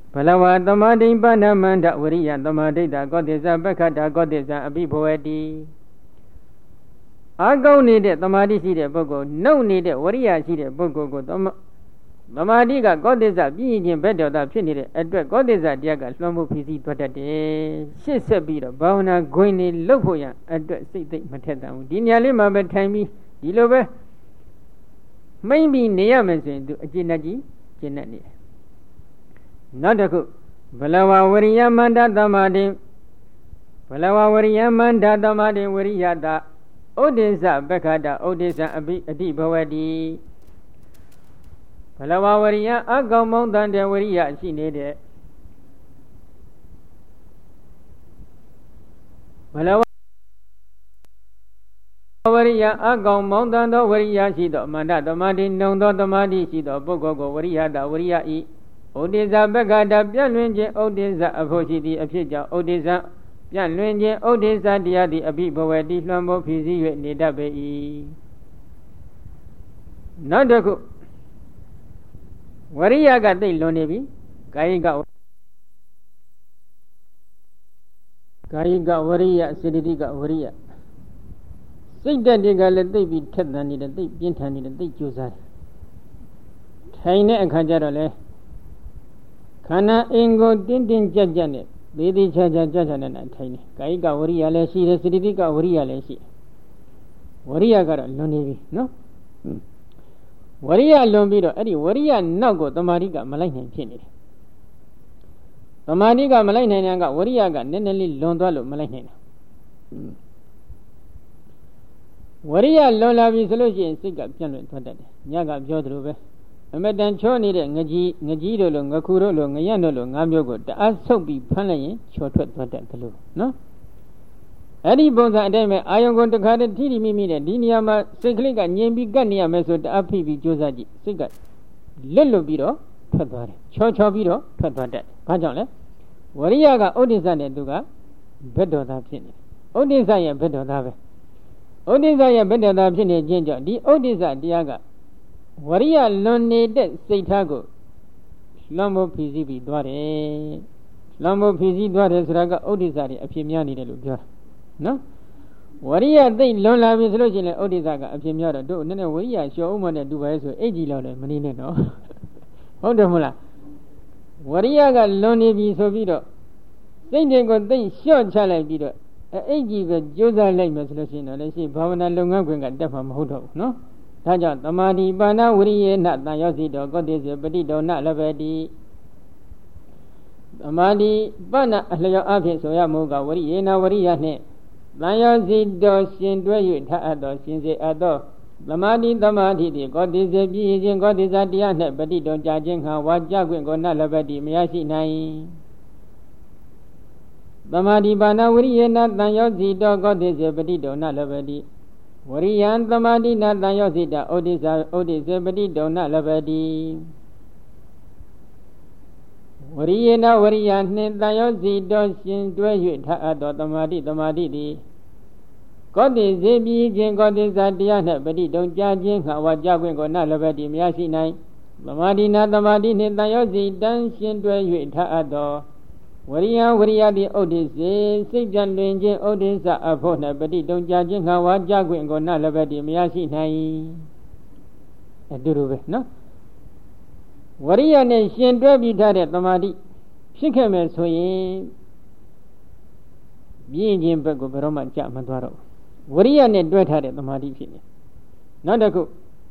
ဘလဝသမတိပဏမန္တဝရိယသမဒိဋ္ဌကောတိဇပက္ခတာကောတိဇအဘိဘဝတိအာကောင်းနေတဲ့သမာဓိရှိတဲ့ပုဂ္ဂိုလ်နှုတ်နေတဲ့ဝရိယရှိတဲ့ပုဂ္ဂိုလ်ကိုသမသမာဓိကကောတိဇပြည့်ရင်ဘက်တော်တာဖြစ်နေတဲ့အတွက်ကောတိဇတရားကလွှမ်းမိုးဖြစ်စီသွားတတ်တယ်ရှစ်ဆက်ပြီးတော့ဘာဝနာဂွင်တွေလှုပ်ဖို့ရအတွက်စိတ်သိမ့်မထက်တန်ဘူးဒီနေရာလေးမှာပဲထိုင်ပြီးဒီလိုပဲမိမ့်ပြီးနေရမယ်ဆိုရင်သူအကျဉ်းနဲ့ကြီးကျဉ်းနဲ့နေတယ်နောက်တစ်ခုဘလဝဝရိယမန္တသမာဓိဘလဝဝရိယမန္တသမာဓိဝရိယတာဥဒိစ္စပက္ခတာဥဒိစ္စအဘိအတိဘဝတိဘလဝဝရိယအကောင်မောင်းတန်တဲ့ဝရိယရှိနေတဲ့ဘလဝဝရိယအကောင်မောင်းတန်သောဝရိယရှိသောမန္တသမာဓိနှုံသောသမာဓိရှိသောပုဂ္ဂိုလ်ကိုဝရိယတာဝရိယဤဥဒိစ္စပက္ခတာပြန့်လွင်ခြင်းဥဒိစ္စအဖို့ရှိသည့်အဖြစ်ကြောင့်ဥဒိစ္စပြန့်လွင်ခြင်းဥဒိစ္စတရားသည်အဘိဘဝတိလွှမ်းမိုးဖြစ်စီ၍နေတတ်ပေ၏နောက်တစ်ခုဝရိယကသိလွန်နေပြီကာယိကကာယိကဝရိယစေတသိကဝရိယစိတ်တက်တွေကလည်းသိပြီးထက်သန်နေတယ်သိပြင်းထန်နေတယ်သိကြိုးစားတယ်ထိုင်တဲ့အခါကျတော့လေခန္ဓာအင်ကိုတင်းတင်းကြပ်ကြပ်နဲ့သေးသေးချာချာကြပ်ချာနဲ့ထိုင်တယ်ကာယိကဝရိယလည်းရှိတယ်စေတသိကဝရိယလည်းရှိဝရိယကတော့လွန်နေပြီနော်ဝရိယလွန်ပြီးတော့အဲ့ဒီဝရိယနောက်ကိုတမာတိကမလိုက်နိုင်ဖြစ်နေတယ်တမာတိကမလိုက်နိုင်တဲ့ကဝရိယကနည်းနည်းလေးလွန်သွားလို့မလိုက်နိုင်တာဝရိယလွန်လာပြီဆိုလို့ရှိရင်စိတ်ကပြန့်လွင့်ထွက်တတ်တယ်ညကပြောသလိုပဲအမတန်ချောနေတဲ့ငကြီးငကြီးတို့လိုငခုတို့လိုငရတို့လိုငါးမျိုးကိုတအားဆုပ်ပြီးဖမ်းလိုက်ရင်ချောထွက်သွားတတ်တယ်လို့နော်အဲ့ဒီပုံစံအတိုင်းပဲအာယုံကိုတခါတည်းထိထိမိမိနဲ့ဒီနေရာမှာစိတ်ကလေးကငြိမ်ပြီးကတ်နေရမယ်ဆိုတအားဖိပြီးကြိုးစားကြည့်စိတ်ကလွတ်လွတ်ပြီးတော့ထွက်သွားတယ်ချောချောပြီးတော့ထွက်သွားတတ်ဘာကြောင့်လဲဝရိယကဥဒိစ္စနဲ့သူကဘက်တော်သားဖြစ်နေဥဒိစ္စရဲ့ဘက်တော်သားပဲဥဒိစ္စရဲ့ဘက်တော်သားဖြစ်နေခြင်းကြောင့်ဒီဥဒိစ္စတရားကဝရိယလွန်နေတဲ့စိတ်ထားကိုလွန်မိုးဖြည့်ဆည်းပြီးသွားတယ်လွန်မိုးဖြည့်ဆည်းသွားတယ်ဆိုတာကဥဒိစ္စတွေအဖြစ်များနေတယ်လို့ပြောတာနော်ဝရိယသိလွန်လာပြီဆိုလို့ရှိရင်ဥဒိစ္စကအဖြစ်များတော့တို့နည်းနည်းဝရိယလျှော်ဥမနဲ့တူပါရဲ့ဆိုအိတ်ကြီးလောက်လည်းမနေနဲ့တော့ဟုတ်တယ်မဟုတ်လားဝရိယကလွန်နေပြီဆိုပြီးတော့စိတ်တွေကိုသိလျှော့ချလိုက်ပြီးတော့အိတ်ကြီးပဲကြိုးစားလိုက်မယ်ဆိုလို့ရှိရင်တော့လည်းရှိဘာဝနာလုပ်ငန်းခွင်ကတက်မှာမဟုတ်တော့ဘူးနော်ဒါကြောင့်သမာဓိပါဏဝရိယေနတန်ရောစီတော်ကောတိစေပတိတော်နလဘတိသမာဓိပါဏအလျော်အဖြစ်ဆိုရမှုကဝရိယေနဝရိယနှင့်တန်ရောစီတော်ရှင်တွဲ၍ထအပ်တော်ရှင်စေအပ်တော်သမာဓိသမာဓိတိကောတိစေပြည့်ခြင်းကောတိဇာတရားနှင့်ပတိတော်ကြာခြင်းခါဝါကြခွင့်ကိုနလဘတိမရရှိနိုင်သမာဓိပါဏဝရိယေနတန်ရောစီတော်ကောတိစေပတိတော်နလဘတိဝရိယံသမာဓိနာတန်ရောစိတဩဒိသဩဒိစေပတိဒေါနလဘတိဝရိယေနဝရိယနှင့်တန်ရောစိတော်ရှင်တွဲ၍ထအပ်သောသမာဓိသမာဓိသည်ကောတိစေပြီးခြင်းကောတိဇာတရားနှင့်ပတိတုံကြာခြင်းခါဝါကြခွင့်ကိုနလဘတိမရရှိနိုင်သမာဓိနာသမာဓိနှင့်တန်ရောစိတန်ရှင်တွဲ၍ထအပ်သောဝရိယဝရိယတိဥဒိစေစိတ်ပြန့်လွင်ခြင်းဥဒိစ္စအဖို့နှင့်ပฏิတုံကြာခြင်းခါဝါကြခွင့်ကိုနလဘတိမရရှိနိုင်အတူတူပဲနော်ဝရိယနဲ့ရှင်တွဲပြီးထားတဲ့သမာဓိဖြစ်ခဲ့မယ်ဆိုရင်ပြင်းခြင်းဘက်ကိုဘယ်တော့မှကြမသွားတော့ဝရိယနဲ့တွဲထားတဲ့သမာဓိဖြစ်နေနောက်တစ်ခု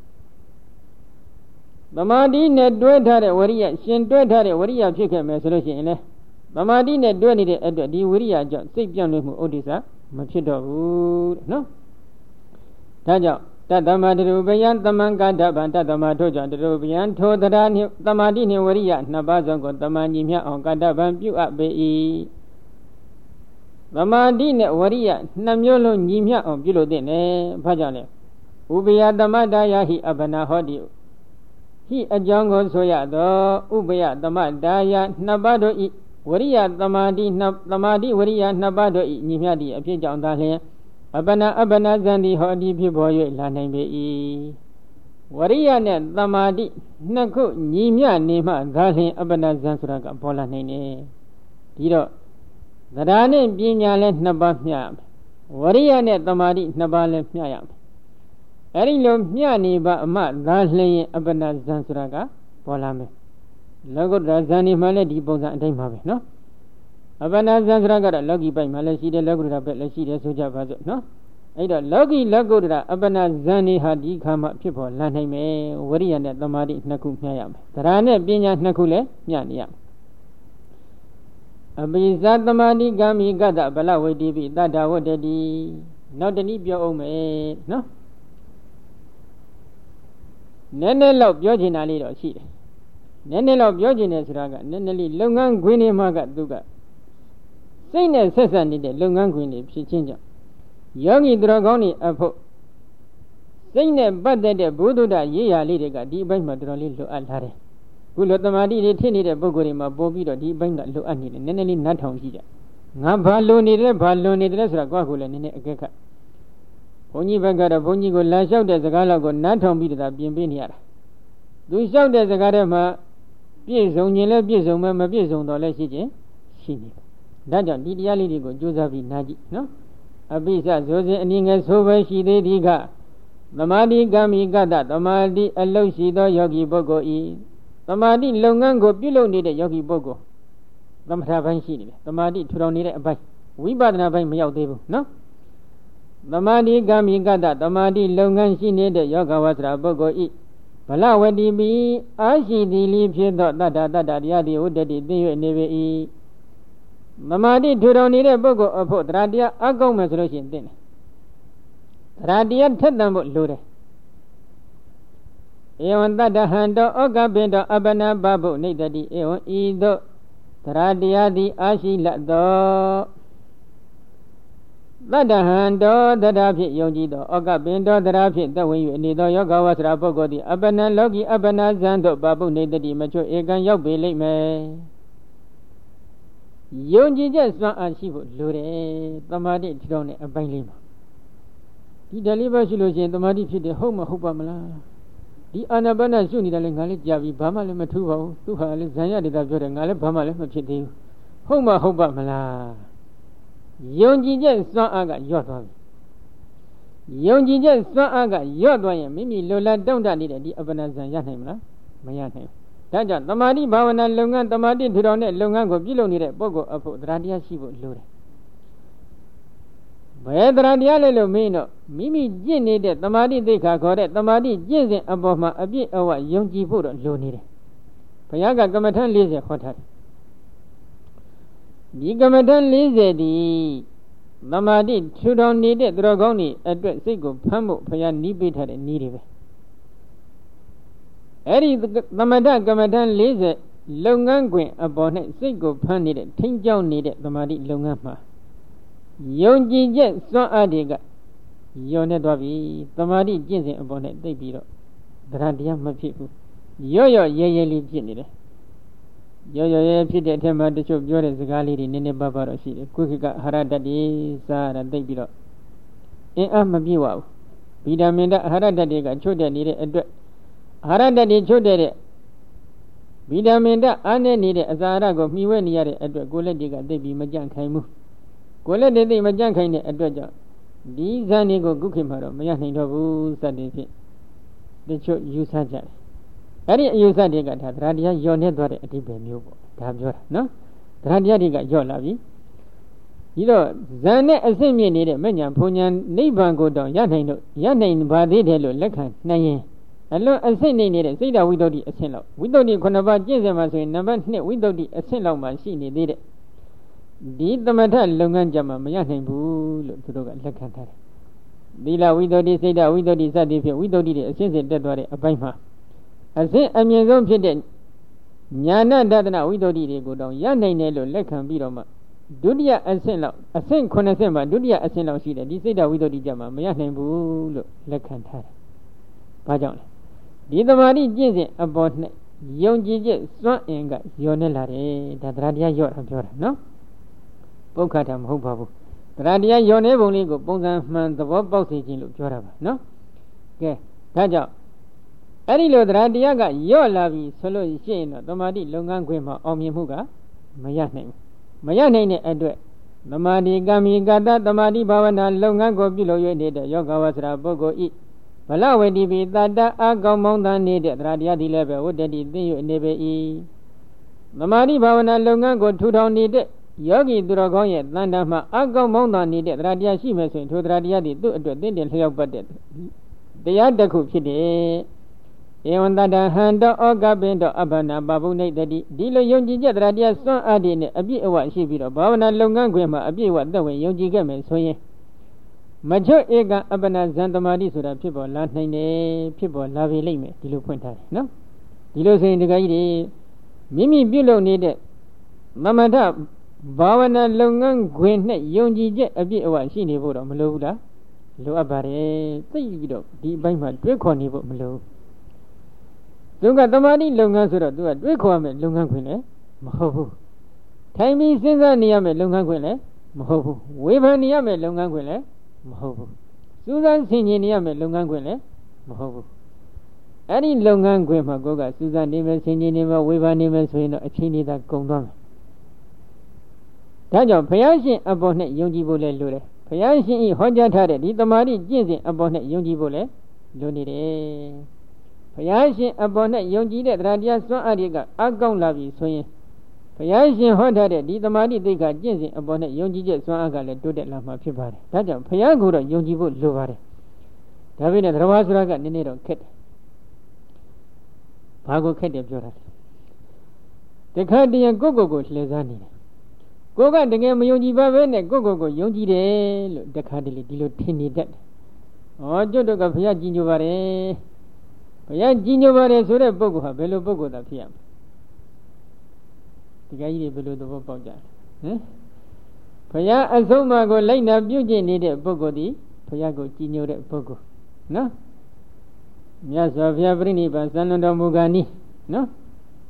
သမာဓိနဲ့တွဲထားတဲ့ဝရိယရှင်တွဲထားတဲ့ဝရိယဖြစ်ခဲ့မယ်ဆိုလို့ရှိရင်လေသမာဓိနဲ့တွဲနေတဲ့အတွက်ဒီဝိရိယကြောင့်စိတ်ပြန့်လွင့်မှုဥဒိစ္စမဖြစ်တော့ဘူးတဲ့နော်ဒါကြောင့်တတ္တမတရုပယံသမံကတ္တဗံတတ္တမထို့ကြောင့်တရုပယံထိုသရနှင့်သမာဓိနှင့်ဝိရိယနှစ်ပါးစုံကိုတမန်ညီမြအောင်ကတ္တဗံပြုအပ်ပေ၏သမာဓိနဲ့ဝိရိယနှစ်မျိုးလုံးညီမြအောင်ပြုလို့တဲ့နဲ့ဘာကြောင့်လဲဥပယသမတ္တယဟိအဘနာဟောတိဟိအကြောင်းကိုဆိုရသောဥပယသမတ္တယနှစ်ပါးတို့ဤဝရိယသမာဓိနှစ်သမာဓိဝရိယနှစ်ပါးတို့ဤညီမြသည့်အဖြစ်ကြောင့်သာလျှင်အပနာအပနာဇန္တိဟောတိဖြစ်ပေါ်၍လာနိုင်ပေ၏ဝရိယနဲ့သမာဓိနှစ်ခုညီမျှနေမှဒါလျှင်အပ္ပနာဇံဆိုတာကပေါ်လာနိုင်တယ်ဒီတော့သဒ္ဒါနဲ့ပညာလည်းနှစ်ပါးမျှရမယ်ဝရိယနဲ့သမာဓိနှစ်ပါးလည်းမျှရမယ်အဲ့ဒီလိုမျှနေပါအမှဒါလျှင်အပ္ပနာဇံဆိုတာကပေါ်လာမယ်လောကုတ္တရာဇံဒီမှလည်းဒီပုံစံအတိုင်းပါပဲနော်အပ္ပနာဇံဆိုတာကတော့လောကီပိုက်မှလည်းရှိတယ်လောကုတ္တရာဘက်လည်းရှိတယ်ဆိုကြပါစို့နော်အဲ့တော့လောကီလောကုတ္တရာအပ္ပနာဇံနေဟာဒီခါမှဖြစ်ပေါ်လာနိုင်မယ်ဝရိယနဲ့သမာဓိနှစ်ခုမျှရမယ်သဒ္ဒါနဲ့ပညာနှစ်ခုလည်းမျှနေရမယ်အပိဇာသမာဓိဂမိကတ္တဗလဝေတိပိတတ္တဝတ္တတိနောက်တနည်းပြောအောင်မယ်နော်နည်းနည်းလောက်ပြောချင်တာလေးတော့ရှိတယ်နည်းနည်းလောက်ပြောချင်တယ်ဆိုတာကနည်းနည်းလေးလုပ်ငန်းခွင်တွေမှာကသူကစိတ်နဲ့ဆက်ဆက်နေတဲ့လုပ်ငန်းခွင်တွေဖြစ်ချင်းကြောင့်ယောဂီသူတော်ကောင်းတွေအဖို့စိတ်နဲ့ပတ်သက်တဲ့ဘုဒ္ဓတရေးရာလေးတွေကဒီအပိုင်းမှာတော်တော်လေးလိုအပ်လာတယ်ခုလိုတမာတိတွေဖြစ်နေတဲ့ပုဂ္ဂိုလ်တွေမှာပို့ပြီးတော့ဒီအပိုင်းကလိုအပ်နေတယ်နည်းနည်းလေးနားထောင်ကြည့်ကြငါဘာလိုနေတယ်ဘာလိုနေတယ်ဆိုတာကိုယ့်ကိုယ်လည်းနည်းနည်းအကဲခတ်ဘုန်းကြီးဘက်ကတော့ဘုန်းကြီးကိုလာလျှောက်တဲ့စကားလောက်ကိုနားထောင်ပြီးတော့ပြင်ပေးနေရတာသူလျှောက်တဲ့စကားတွေမှာပြည့်စုံခြင်းလည်းပြည့်စုံမယ်မပြည့်စုံတော့လည်းရှိခြင်းရှိနေတယ်ဒါကြောင့်ဒီတရားလေးတွေကိုကြိုးစားပြီးနားကြည့်နော်အပိစဆိုစဉ်အနည်းငယ်ဆိုပဲရှိသေးသည်ကသမာဓိဂမိကတ္တသမာဓိအလုရှိသောယောဂီပုဂ္ဂိုလ်ဤသမာဓိလုပ်ငန်းကိုပြုလုပ်နေတဲ့ယောဂီပုဂ္ဂိုလ်သမထဘိုင်းရှိနေတယ်သမာဓိထူထောင်နေတဲ့အပိုင်းဝိပဿနာဘိုင်းမရောက်သေးဘူးနော်သမာဓိဂမိကတ္တသမာဓိလုပ်ငန်းရှိနေတဲ့ယောဂဝဆရာပုဂ္ဂိုလ်ဤဗလဝတိပိအာရှိသည်လိဖြစ်သောတတ္တတတ္တတရားတိဥဒ္ဒတိသိ၍နေပေ၏သမာဓိထူထောင်နေတဲ့ပုဂ္ဂိုလ်အဖို့တရားတရားအကောင်းမယ်ဆိုလို့ရှိရင်သိတယ်တရားတရားထက်သန်ဖို့လိုတယ်ဧဝံတတ္တဟံတောဩကပိတောအပ္ပနာပဗုနိတ္တိဧဝံဤသို့တရားတရားသည်အာရှိလတ်သောတတ္တဟံတောတရားဖြင့်ယုံကြည်သောဩကပိတောတရားဖြင့်သက်ဝင်၍နေသောယောဂဝဆရာပုဂ္ဂိုလ်သည်အပ္ပနာလောကီအပ္ပနာဇံသို့ပဗုနိတ္တိမချွတ်ဧကံရောက်ပေလိမ့်မယ်ယုံကြည်ချက်စွမ်းအားရှိဖို့လိုတယ်သမာဓိထူထောင်တဲ့အပိုင်းလေးမှာဒီတလေးပဲရှိလို့ရှိရင်သမာဓိဖြစ်တယ်ဟုတ်မဟုတ်ပါမလားဒီအာနာပါနရှုနေတယ်လေငါလည်းကြာပြီဘာမှလည်းမထူပါဘူးသူဟာလည်းဇံရဒေတာပြောတယ်ငါလည်းဘာမှလည်းမဖြစ်သေးဘူးဟုတ်မဟုတ်ပါမလားယုံကြည်ချက်စွမ်းအားကညော့သွားပြီယုံကြည်ချက်စွမ်းအားကညော့သွားရင်မိမိလိုလားတောင့်တနေတဲ့ဒီအပ္ပနာဇံရနိုင်မလားမရနိုင်ဘူးဒါကြောင့်သမာဓိဘာဝနာလုပ်ငန်းသမာဓိထူထောင်တဲ့လုပ်ငန်းကိုပြုလုပ်နေတဲ့ပုဂ္ဂိုလ်အဖို့တရားတရားရှိဖို့လိုတယ်ဘယ်တရားတရားလဲလို့မင်းတော့မိမိကျင့်နေတဲ့သမာဓိသိက္ခာခေါ်တဲ့သမာဓိကျင့်စဉ်အပေါ်မှာအပြည့်အဝယုံကြည်ဖို့တော့လိုနေတယ်ဘုရားကကမ္မထန်၄၀ဟောထားတယ်ဒီကမ္မထန်၄၀ဒီသမာဓိထူထောင်နေတဲ့သူတော်ကောင်းတွေအတွက်စိတ်ကိုဖမ်းဖို့ဘုရားနီးပေးထားတဲ့နည်းတွေပဲအဲ့ဒီသမထကမ္မထန်၄၀လုပ်ငန်းခွင်အပေါ်၌စိတ်ကိုဖမ်းနေတဲ့ထိန်းကျောင်းနေတဲ့သမာဓိလုပ်ငန်းမှာယုံကြည်ချက်စွမ်းအားတွေကယုံနေသွားပြီသမာဓိကျင့်စဉ်အပေါ်နဲ့သိပြီးတော့တရားတရားမဖြစ်ဘူးရော့ရော့ရဲရဲလေးဖြစ်နေတယ်ရော့ရော့ရဲဖြစ်တဲ့အထက်မှာတချို့ပြောတဲ့စကားလေးတွေနည်းနည်းပါးပါးတော့ရှိတယ်ကိုခိကအာဟာရဓာတ်တွေစားရတာသိပြီးတော့အင်းအမပြည့်ဝဘူးဗီတာမင်ဓာတ်အာဟာရဓာတ်တွေကချို့တဲ့နေတဲ့အတွက်အာဟာရဓာတ်တွေချို့တဲ့ဗီတာမင်ဓာတ်အားနည်းနေတဲ့အစာအာဟာရကိုမှီဝဲနေရတဲ့အတွက်ကိုယ်လက်တွေကသိပြီးမကြန့်ခိုင်ဘူးကိုယ်လက်တွေသိမကြန့်ခိုင်တဲ့အတွက်ကြောင့်ဒီဇန်တွေကိုခုခေတ်မှာတော့မရနိုင်တော့ဘူးစတဲ့ဖြင့်တချို့ယူဆကြတယ်အဲ့ဒီအယူဆတွေကဒါတရားတရားယောနေသွားတဲ့အတိပ္ပယ်မျိုးပေါ့ဒါပြောတာနော်တရားတရားတွေကယောလာပြီဒီတော့ဇန်နဲ့အဆင့်မြင့်နေတဲ့မဉ္ဇဉ်ဘုံဉဏ်နိဗ္ဗာန်ကိုတော့ရနိုင်လို့ရနိုင်ပါသေးတယ်လို့လက်ခံနိုင်ရင်အလွန်အဆင့်နေနေတဲ့စိတ်ဓာဝိတ္တုအဆင့်လောက်ဝိတ္တုခုနှစ်ပါးကျင့်စဉ်မှာဆိုရင်နံပါတ်နှစ်ဝိတ္တုအဆင့်လောက်မှာရှိနေသေးတယ်ဒီသမထလုပ်ငန်းကြမှာမရနိုင်ဘူးလို့သူတို့ကလက်ခံထားတယ်သီလဝိတ္တုစိတ်ဓာဝိတ္တုစသည်ဖြင့်ဝိတ္တုတွေအဆင့်ဆင့်တက်သွားတဲ့အပိုင်းမှာအဆင့်အမြင့်ဆုံးဖြစ်တဲ့ညာဏဒသနာဝိတ္တုတွေကိုတော့ရနိုင်တယ်လို့လက်ခံပြီးတော့မှဒုတိယအဆင့်လောက်အဆင့်ခုနှစ်ဆင့်မှာဒုတိယအဆင့်လောက်ရှိတယ်ဒီစိတ်ဓာဝိတ္တုကြမှာမရနိုင်ဘူးလို့လက်ခံထားတယ်ဘာကြောင့်လဲဒီသမာဓိကျင့်စဉ်အပေါ်နဲ့ယုံကြည်ချက်စွန့်အင်ကယောနေလာတယ်ဒါတရားတရားယောတာပြောတာနော်ပုခ္ခတာမဟုတ်ပါဘူးတရားတရားယောနေပုံလေးကိုပုံစံမှန်သဘောပေါက်စေခြင်းလို့ပြောတာပါနော်ကဲဒါကြောင့်အဲ့ဒီလိုတရားတရားကရော့လာပြီဆိုလို့ရှိရင်တော့သမာဓိလုပ်ငန်းခွင်မှာအောင်မြင်မှုကမရနိုင်ဘူးမရနိုင်တဲ့အတွက်သမာဓိကံမီကတ္တသမာဓိဘာဝနာလုပ်ငန်းကိုပြုလုပ်ရတဲ့ယောဂဝဆရာပုဂ္ဂိုလ်ဤဘလဝေတိပိတတ္တအကောင်းမောင်းတန်နေတဲ့တရားတရားဒီလည်းပဲဝတ္တတိသိရနေပေ၏သမာဓိဘာဝနာလုပ်ငန်းကိုထူထောင်နေတဲ့ယောဂီသူတော်ကောင်းရဲ့တန်တမှာအကောင်းမောင်းတန်နေတဲ့တရားတရားရှိမယ်ဆိုရင်ထိုတရားတရားဒီသူ့အတွက်တင့်တယ်လျောက်ပတ်တဲ့တရားတစ်ခုဖြစ်တယ်ဧဝံတတဟံတောဩကပင်တောအဘနာပပုနိတတိဒီလိုယုံကြည်ချက်တရားတရားစွန့်အားဖြင့်အပြည့်အဝရှိပြီးတော့ဘာဝနာလုပ်ငန်းခွင်မှာအပြည့်အဝသက်ဝင်ယုံကြည်ခဲ့မယ်ဆိုရင်မချွတ်ဧကအပ္ပနာဇံတမာတိဆိုတာဖြစ်ပေါ်လာနိုင်တယ်ဖြစ်ပေါ်လာပြီလိမ့်မယ်ဒီလိုဖွင့်ထားတယ်နော်ဒီလိုဆိုရင်ဒီကကြီးတွေမိမိပြုလုပ်နေတဲ့သမထဘာဝနာလုပ်ငန်းခွင်နဲ့ယုံကြည်ချက်အပြည့်အဝရှိနေဖို့တော့မလိုဘူးလားလိုအပ်ပါတယ်သိပြီးတော့ဒီအပိုင်းမှာတွေးခေါ်နေဖို့မလိုဘူးသူကတမာတိလုပ်ငန်းဆိုတော့သူကတွေးခေါ်ရမယ်လုပ်ငန်းခွင်လည်းမဟုတ်ဘူးထိုင်ပြီးစဉ်းစားနေရမယ်လုပ်ငန်းခွင်လည်းမဟုတ်ဘူးဝေဖန်နေရမယ်လုပ်ငန်းခွင်လည်းမဟုတ်ဘူးစူးစမ်းဆင်ခြင်နေရမယ်လုပ်ငန်းခွင်လည်းမဟုတ်ဘူးအဲ့ဒီလုပ်ငန်းခွင်မှာကိုယ်ကစူးစမ်းနေမယ်ဆင်ခြင်နေမယ်ဝေဖန်နေမယ်ဆိုရင်တော့အချိန်လေးသာကုန်သွားမယ်ဒါကြောင့်ဘုရားရှင်အပေါ်နဲ့ယုံကြည်ဖို့လည်းလိုတယ်ဘုရားရှင်ဤဟောကြားထားတဲ့ဒီတမာတိကျင့်စဉ်အပေါ်နဲ့ယုံကြည်ဖို့လည်းလိုနေတယ်ဘုရားရှင်အပေါ်နဲ့ယုံကြည်တဲ့တရားတရားစွမ်းအားတွေကအကောင်းလာပြီဆိုရင်ဘုရားရှင်ဟောထားတဲ့ဒီတမာတိသိက္ခာကျင့်စဉ်အပေါ်နဲ့ယုံကြည်ချက်စွမ်းအားကလည်းတိုးတက်လာမှာဖြစ်ပါတယ်ဒါကြောင့်ဘုရားကိုတော့ယုံကြည်ဖို့လိုပါတယ်ဒါပေမဲ့တရားဝါဆိုတာကနည်းနည်းတော့ခက်တယ်ဘာကိုခက်တယ်ပြောတာလဲတခါတည်းကိုကိုကိုလှည့်စားနေတယ်ကိုကတကယ်မယုံကြည်ပါပဲနဲ့ကိုကိုကိုယုံကြည်တယ်လို့တခါတလေဒီလိုထင်နေတတ်တယ်။ဩကျွတ်တော့ကဘုရားကြီးညိုပါတယ်။ဘုရားကြီးညိုပါတယ်ဆိုတဲ့ပုဂ္ဂိုလ်ဟာဘယ်လိုပုဂ္ဂိုလ်သာဖြစ်ရမလဲ။ဒီကကြီးတွေဘယ်လိုသဘောပေါက်ကြလဲ။ဟမ်ဘုရားအဆုံးအမကိုလိုက်နာပြုကျင့်နေတဲ့ပုဂ္ဂိုလ်ဒီဘုရားကိုကြီးညိုတဲ့ပုဂ္ဂိုလ်နော်။မြတ်စွာဘုရားပြိဋိဘံစံတော်မူကာနီးနော်။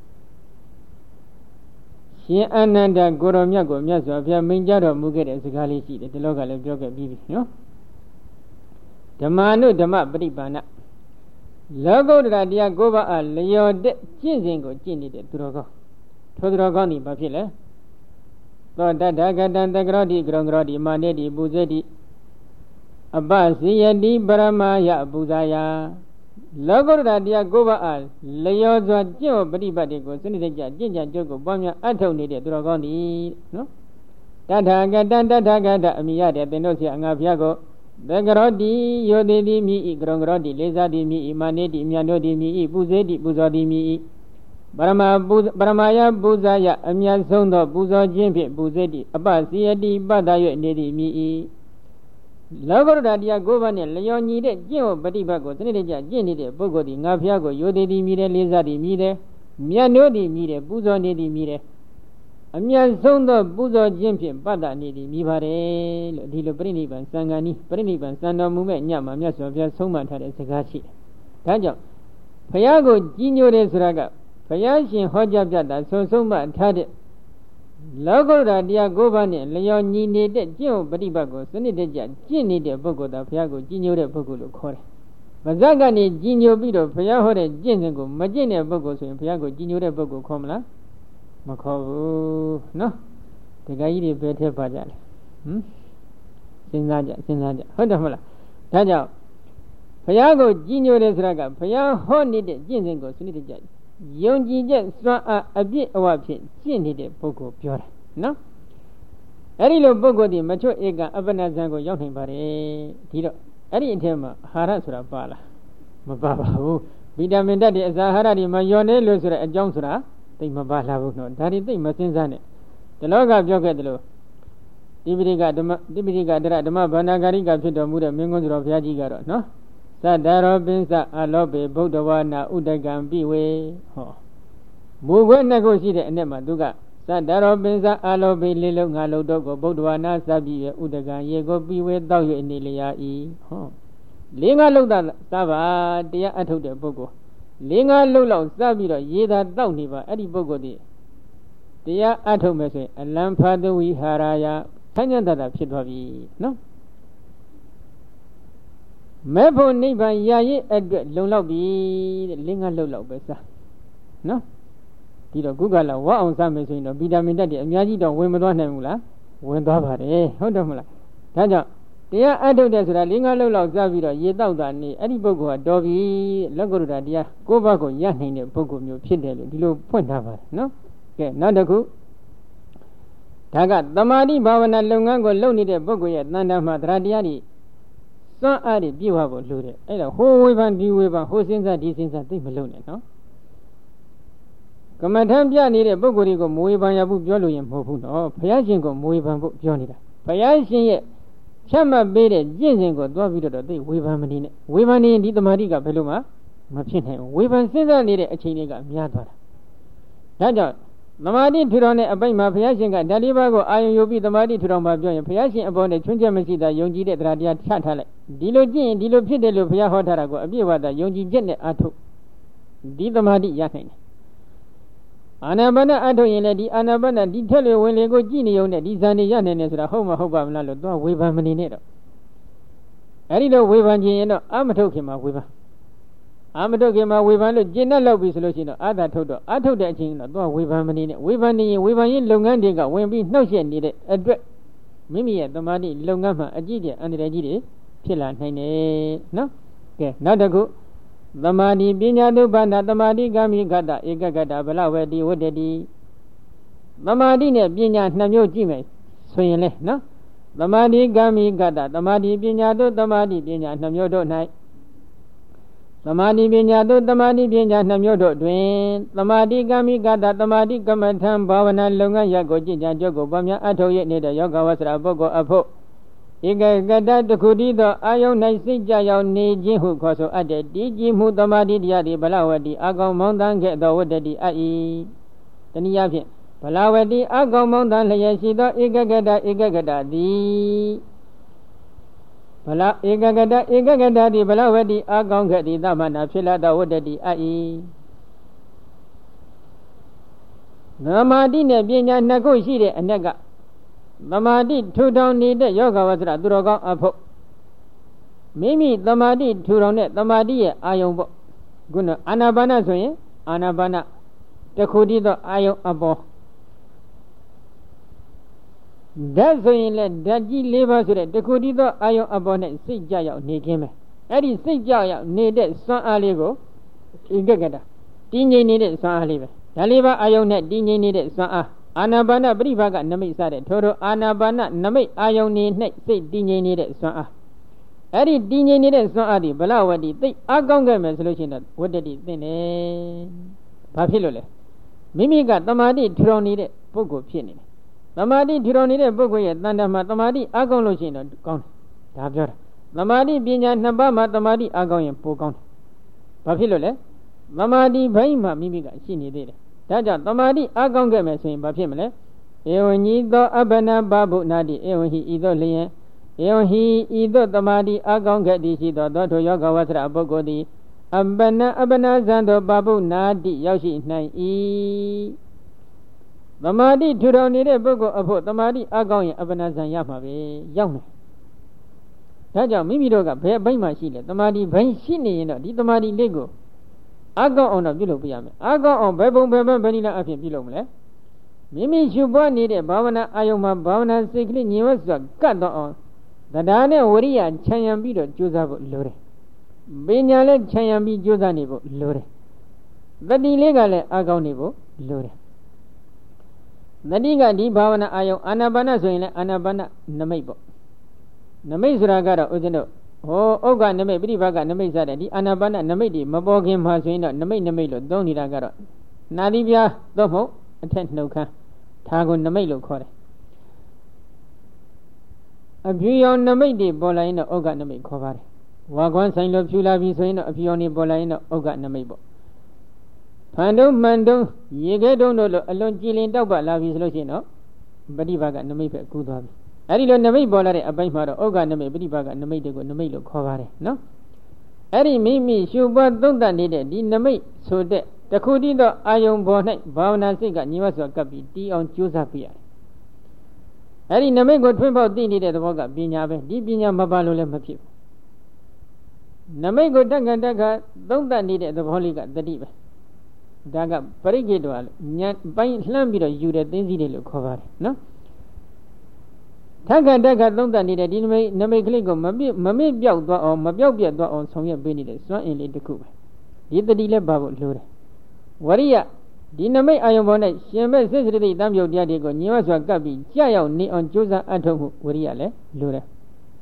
ရှင်အာနန္ဒကိုရောမြတ်ကိုမြတ်စွာဘုရားမိန့်ကြားတော်မူခဲ့တဲ့စကားလေးရှိတယ်ဒီလောကလည်းပြောခဲ့ပြီးပြီနော်ဓမ္မာနုဓမ္မပရိပါဏလောကုတ္တရာတရားကိုးပါးအားလျော်တဲ့ကျင့်စဉ်ကိုကျင့်နေတဲ့သူတော်ကောင်းထိုသူတော်ကောင်းဒီဘာဖြစ်လဲသောတတ္ထကတံတကရောတိကရောကရောတိမာနေတိပူဇေတိအပစီယတိပရမယပူဇာယလောကုတ္တရာတရားကိုးပါးအားလျော်စွာကျင့်ဝတ်ပฏิပတ်တွေကိုစနစ်တကျကျင့်ကြံကြုတ်ကိုပွားများအထောက်နေတဲ့သူတော်ကောင်းဒီနော်တထာဂတံတထာဂတအမိရတဲ့သင်တို့ဆရာငါဘုရားကိုသကရောတိယောတိတိမိဤကရုံကရောတိလေးစားတိမိဤမာနေတိမြတ်တို့တိမိဤပူဇေတိပူဇောတိမိဤပရမပူပရမယပူဇာယအမြတ်ဆုံးသောပူဇောခြင်းဖြင့်ပူဇေတိအပစီယတိပတ္တ၍နေတိမိဤလောကုတ္တရာတရားကိုးပါးနဲ့လျော်ညီတဲ့ကျင့်ဝတ်ပฏิပတ်ကိုစနစ်တကျကျင့်နေတဲ့ပုဂ္ဂိုလ်ဒီငါဘုရားကိုယောတိတိမိတယ်လေးစားတိမိတယ်မြတ်တို့တိမိတယ်ပူဇော်နေတိမိတယ်အမြတ်ဆုံးသောပူဇော်ခြင်းဖြင့်ပတ္တနေတိမိပါတယ်လို့ဒီလိုပြိဋိဘံစံဃာနီးပြိဋိဘံစံတော်မူမဲ့ညမှာမြတ်စွာဘုရားဆုံးမထားတဲ့စကားရှိတယ်ဒါကြောင့်ဘုရားကိုကြီးညိုတယ်ဆိုတာကဘုရားရှင်ဟောကြားပြတာဆုံးဆုံးမထားတဲ့လောကုတ္တရာတရားကိုးပါးနဲ့လျော်ညီနေတဲ့ကျင့်ဝတ်ပฏิပတ်ကိုစနစ်တကျကျင့်နေတဲ့ပုဂ္ဂိုလ်သာဘုရားကိုကြီးညိုတဲ့ပုဂ္ဂိုလ်လို့ခေါ်တယ်။ဗဇက်ကနေကြီးညိုပြီးတော့ဘုရားဟောတဲ့ကျင့်စဉ်ကိုမကျင့်တဲ့ပုဂ္ဂိုလ်ဆိုရင်ဘုရားကိုကြီးညိုတဲ့ပုဂ္ဂိုလ်ခေါ်မလား။မခေါ်ဘူးနော်။ဒီကကြီးတွေဘယ်ထက်ပါကြလဲ။ဟမ်စဉ်းစားကြစဉ်းစားကြဟုတ်တယ်မလား။ဒါကြောင့်ဘုရားကိုကြီးညိုတယ်ဆိုတာကဘုရားဟောနေတဲ့ကျင့်စဉ်ကိုစနစ်တကျယုံကြည်ချက်စွမ်းအားအပြည့်အဝဖြင့်ကျင့်နေတဲ့ပုဂ္ဂိုလ်ပြောတာနော်အဲ့ဒီလိုပုဂ္ဂိုလ်ဒီမချွတ်ဧကအပ္ပနာဇံကိုရောက်နိုင်ပါတယ်ဒီတော့အဲ့ဒီအထက်မှာအာဟာရဆိုတာပါလားမပါပါဘူးဗီတာမင်ဓာတ်တွေအစာအာဟာရတွေမလျော်နေလို့ဆိုတဲ့အကြောင်းဆိုတာသိမပါလာဘူးနော်ဒါတွေသိမစဉ်းစားနဲ့ဒီလောကပြောခဲ့တယ်လို့တိပိဋကဓမ္မတိပိဋကတရဓမ္မဗန္ဓာဂာရိကဖြစ်တော်မူတဲ့မင်းကွန်းတော်ဘုရားကြီးကတော့နော်သတ္တရောပိစအလောပေဗုဒ္ဓဝါနာဥဒကံပိဝေဟောမူခွဲနှစ်ခုရှိတဲ့အ내မှာသူကသတ္တရောပိစအလောပေလေးလုံးငါလုံးတော့ကိုဗုဒ္ဓဝါနာစပြီးရဲ့ဥဒကံရေကိုပိဝေတောက်၍နေလျာဤဟောလေးငါလုံးသာသဘာတရားအထုတ်တဲ့ပုဂ္ဂိုလ်လေးငါလုံးလောက်စပြီးတော့ရေသာတောက်နေပါအဲ့ဒီပုဂ္ဂိုလ်ဒီတရားအထုတ်မယ်ဆိုရင်အလံဖသဝိဟာရယဆញ្ញတတာဖြစ်သွားပြီနော်မဲ့ဖို့နိဗ္ဗာန်ရရဲ့အတွက်လုံလောက်ပြီတဲ့လင်းကလှုပ်လောက်ပဲစားနော်ဒီတော့ခုကလာဝါအောင်စားမယ်ဆိုရင်တော့ဗီတာမင်ဓာတ်တွေအများကြီးတော့ဝင်မသွားနိုင်ဘူးလားဝင်သွားပါတယ်ဟုတ်တယ်မလားဒါကြောင့်တရားအထုတ်တယ်ဆိုတာလင်းကလှုပ်လောက်စားပြီးတော့ရေတောက်တာနေအဲ့ဒီပုဂ္ဂိုလ်ကတော်ပြီလက်ကုတ္တရာတရားကိုယ့်ဘက်ကိုရနိုင်တဲ့ပုဂ္ဂိုလ်မျိုးဖြစ်တယ်လို့ဒီလိုဖွင့်ထားပါတယ်နော်ကဲနောက်တစ်ခုဒါကသမာဓိဘာဝနာလုပ်ငန်းကိုလုပ်နေတဲ့ပုဂ္ဂိုလ်ရဲ့တဏ္ဍာမှာတရားတရားတွေစွမ်းအားတွေပြည့်ဝဖို့လိုတယ်အဲ့တော့ဟိုဝေဖန်ဒီဝေဖန်ဟိုစဉ်းစားဒီစဉ်းစားသိမလို့နဲ့နော်ကမ္မထံပြနေတဲ့ပုဂ္ဂိုလ်တွေကိုမဝေဖန်ရဘူးပြောလို့ရင်မဟုတ်ဘူးနော်ဘုရားရှင်ကိုမဝေဖန်ဖို့ပြောနေတာဘုရားရှင်ရဲ့ဖြတ်မှတ်ပေးတဲ့ကျင့်စဉ်ကိုသွားပြီးတော့သိဝေဖန်မနေနဲ့ဝေဖန်နေရင်ဒီသမာဓိကဘယ်လိုမှမဖြစ်နိုင်ဘူးဝေဖန်စဉ်းစားနေတဲ့အချိန်တွေကများသွားတာဒါကြောင့်သမာဓိထူထောင်တဲ့အပိုင်းမှာဘုရားရှင်ကဓာတိပါကိုအာယုံယူပြီးသမာဓိထူထောင်ပါပြောရင်ဘုရားရှင်အပေါ်နဲ့ချွင်းချက်မရှိတာယုံကြည်တဲ့တရားတရားချထားလိုက်ဒီလိုကျင့်ရင်ဒီလိုဖြစ်တယ်လို့ဘုရားဟောထားတာကိုအပြည့်ဝတာယုံကြည်ချက်နဲ့အထုတ်ဒီသမာဓိရနိုင်တယ်အာနာပါနအထုတ်ရင်လည်းဒီအာနာပါနဒီထက်လေဝင်လေကိုကြည်နေုံနဲ့ဒီဇာနေရနိုင်တယ်ဆိုတာဟုတ်မဟုတ်ပါမလားလို့သွားဝေဖန်မနေနဲ့တော့အဲ့ဒီလိုဝေဖန်ခြင်းရင်တော့အမထုတ်ခင်မှာဝေဖန်အာမထုတ်ခင်မှာဝေဖန်လို့ကျင့်တတ်လောက်ပြီဆိုလို့ရှိရင်တော့အာသာထုတ်တော့အထုတ်တဲ့အချိန်တော့သွားဝေဖန်မနေနဲ့ဝေဖန်နေရင်ဝေဖန်ရင်လုပ်ငန်းတွေကဝင်ပြီးနှောက်ယှက်နေတဲ့အတွက်မိမိရဲ့သမာဓိလုပ်ငန်းမှာအကြီးကျယ်အန္တရာယ်ကြီးတွေဖြစ်လာနိုင်တယ်နော်ကဲနောက်တစ်ခုသမာဓိပညာတုပ္ပန္နသမာဓိကမိဂတဧကဂတဗလဝတိဝတ္တတိသမာဓိနဲ့ပညာနှစ်မျိုးကြည့်မယ်ဆိုရင်လေနော်သမာဓိကမိဂတသမာဓိပညာတုသမာဓိပညာနှစ်မျိုးတို့၌သမာဓိပညာတို့သမာဓိပညာနှစ်မျိုးတို့တွင်သမာဓိကမိကတသမာဓိကမ္မထံဘာဝနာလုပ်ငန်းရပ်ကိုကြည်ကြံကြုတ်ကိုပွားများအထောက်ရနေတဲ့ယောဂဝဆရာပုဂ္ဂိုလ်အဖို့ဧကဂတတခုတည်းသောအာယုန်၌စိတ်ကြရောက်နေခြင်းဟုခေါ်ဆိုအပ်တဲ့တည်ကြည်မှုသမာဓိတရားသည်ဗလဝတိအကောင်မောင်းတန်းခဲ့သောဝတ္တတိအ၏တနည်းအားဖြင့်ဗလဝတိအကောင်မောင်းတန်းလျက်ရှိသောဧကဂတဧကဂတသည်ဗလဧကဂတဧကဂတတိဗလဝတိအကောင်ခဲ့သည်သမဏဖြစ်လာသောဝတ္တတိအ၏သမာဓိနဲ့ပညာနှစ်ခုရှိတဲ့အ낵ကသမာဓိထူထောင်နေတဲ့ယောဂဝဆရာသူတော်ကောင်းအဖို့မိမိသမာဓိထူထောင်တဲ့သမာဓိရဲ့အာယုံပေါ့ခုနအာနာပါနဆိုရင်အာနာပါနတခုတည်းသောအာယုံအပေါ်ဓာတ်ဆိုရင်လည်းဓာတ်ကြီး၄ပါးဆိုတဲ့တခုတည်းသောအာယုံအပေါ်နဲ့စိတ်ကြရောက်နေခြင်းပဲအဲ့ဒီစိတ်ကြရောက်နေတဲ့စွမ်းအားလေးကိုဧကဂတတည်ငြိမ်နေတဲ့စွမ်းအားလေးပဲဒါလေးပါအာယုံနဲ့တည်ငြိမ်နေတဲ့စွမ်းအားအာနာပါနပရိပါကနမိတ်စတဲ့ထိုထိုအာနာပါနနမိတ်အာယုန်နေ၌စိတ်တည်ငြိမ်နေတဲ့စွမ်းအားအဲ့ဒီတည်ငြိမ်နေတဲ့စွမ်းအားဒီဗလဝတိသိအကောင်းခဲ့မယ်ဆိုလို့ရှိရင်တော့ဝတ္တတိသိနေဘာဖြစ်လို့လဲမိမိကတမာတိထူထောင်နေတဲ့ပုဂ္ဂိုလ်ဖြစ်နေတယ်တမာတိထူထောင်နေတဲ့ပုဂ္ဂိုလ်ရဲ့တဏ္ဍာမှာတမာတိအကောင်းလို့ရှိရင်တော့ကောင်းတယ်ဒါပြောတာတမာတိပညာနှစ်ပါးမှာတမာတိအကောင်းရင်ပိုကောင်းတယ်ဘာဖြစ်လို့လဲတမာတိဘိုင်းမှာမိမိကရှိနေသေးတယ်ဒါကြောင့်တမာတိအကောင်းခဲ့မယ်ဆိုရင်ဘာဖြစ်မလဲဧဝံညိသောအပနဘဗုနာတိဧဝံဟိဤသို့လျင်ဧဝံဟိဤသို့တမာတိအကောင်းခဲ့သည်ရှိသောသောထိုယောဂဝဆရာပုဂ္ဂိုလ်သည်အပနအပနာဇံသောဘဗုနာတိရောက်ရှိနိုင်၏တမာတိထူထောင်နေတဲ့ပုဂ္ဂိုလ်အဖို့တမာတိအကောင်းရင်အပနာဇံရမှာပဲရောက်မယ်ဒါကြောင့်မိမိတို့ကဘယ်ဘိုင်းမှာရှိလဲတမာတိဘိုင်းရှိနေရင်တော့ဒီတမာတိလေးကိုအကောင်းအောင်တော့ပြုလုပ်ပြရမယ်အကောင်းအောင်ဘယ်ပုံဘယ်ဘက်ဘယ်နည်းလားအဖြစ်ပြုလုပ်မလဲမိမိရှုပွားနေတဲ့ဘာဝနာအာယုံမှာဘာဝနာစိတ်ကလေးညင်ဝတ်စွာကတ်တော့အောင်တရားနဲ့ဝရိယခြံရံပြီးတော့ကြိုးစားဖို့လိုတယ်ပညာလည်းခြံရံပြီးကြိုးစားနေဖို့လိုတယ်တတိလေးကလည်းအကောင်းနေဖို့လိုတယ်တတိကဒီဘာဝနာအာယုံအာနာပါနဆိုရင်လည်းအာနာပါနနမိတ်ပေါ့နမိတ်ဆိုတာကတော့ဦးဇင်းတို့ဟောဥက္ကနမိတ်ပြိပါကနမိတ်စတဲ့ဒီအာနာပါနနမိတ်ဒီမပေါ်ခင်မှာဆိုရင်တော့နမိတ်နမိတ်လို့သုံးနေတာကတော့နာသီပြားသို့မဟုတ်အထက်နှုတ်ခမ်းဒါကိုနမိတ်လို့ခေါ်တယ်အဖြူရောင်နမိတ်တွေပေါ်လာရင်တော့ဥက္ကနမိတ်ခေါ်ပါတယ်ဝါကွမ်းဆိုင်လို့ဖြူလာပြီဆိုရင်တော့အဖြူရောင်တွေပေါ်လာရင်တော့ဥက္ကနမိတ်ပေါ့ဖန်တုံးမှန်တုံးရေခဲတုံးတို့လိုအလွန်ကြည်လင်တောက်ပလာပြီဆိုလို့ရှိရင်တော့ပฏิပါကနမိတ်ပဲကူးသွားပြီအဲ့ဒီလိုနမိတ်ပေါ်လာတဲ့အပိုင်းမှာတော့ဥက္ကနမိတ်ပฏิပါကနမိတ်တွေကိုနမိတ်လို့ခေါ်ပါတယ်နော်အဲ့ဒီမိမိရှုပွားသုံးသပ်နေတဲ့ဒီနမိတ်ဆိုတဲ့တခုတည်းသောအာယုံပေါ်၌ဘာဝနာစိတ်ကညီမစွာကပ်ပြီးတီးအောင်ကြိုးစားပြရတယ်အဲ့ဒီနမိတ်ကိုထွန်းပေါက်သိနေတဲ့သဘောကပညာပဲဒီပညာမပါလို့လည်းမဖြစ်ဘူးနမိတ်ကိုတက်ကန်တက်ကသုံးသပ်နေတဲ့သဘောလေးကတတိပဲဒါကပရိက္ခေတောဉာဏ်ပိုင်းလှမ်းပြီးတော့ယူတဲ့သင်္စီတွေလို့ခေါ်ပါတယ်နော်ထက်ကန်တက်ကသုံးသပ်နေတဲ့ဒီနမိတ်နမိတ်ကလေးကိုမပြမမေ့ပြောက်သွားအောင်မပြောက်ပြတ်သွားအောင်ဆောင်ရွက်ပေးနေတဲ့စွမ်းအင်လေးတစ်ခုပဲဒီတတိလည်းပါဖို့လိုတယ်ဝရိယဒီနမိတ်အာယုံပေါ်နဲ့ရှင်မဲ့စိတ်စိတ္တိတမ်းပြုတ်တရားတွေကိုညင်ဝစွာကပ်ပြီးကြာရောက်နေအောင်ကြိုးစားအထောက်မှုဝရိယလည်းလိုတယ်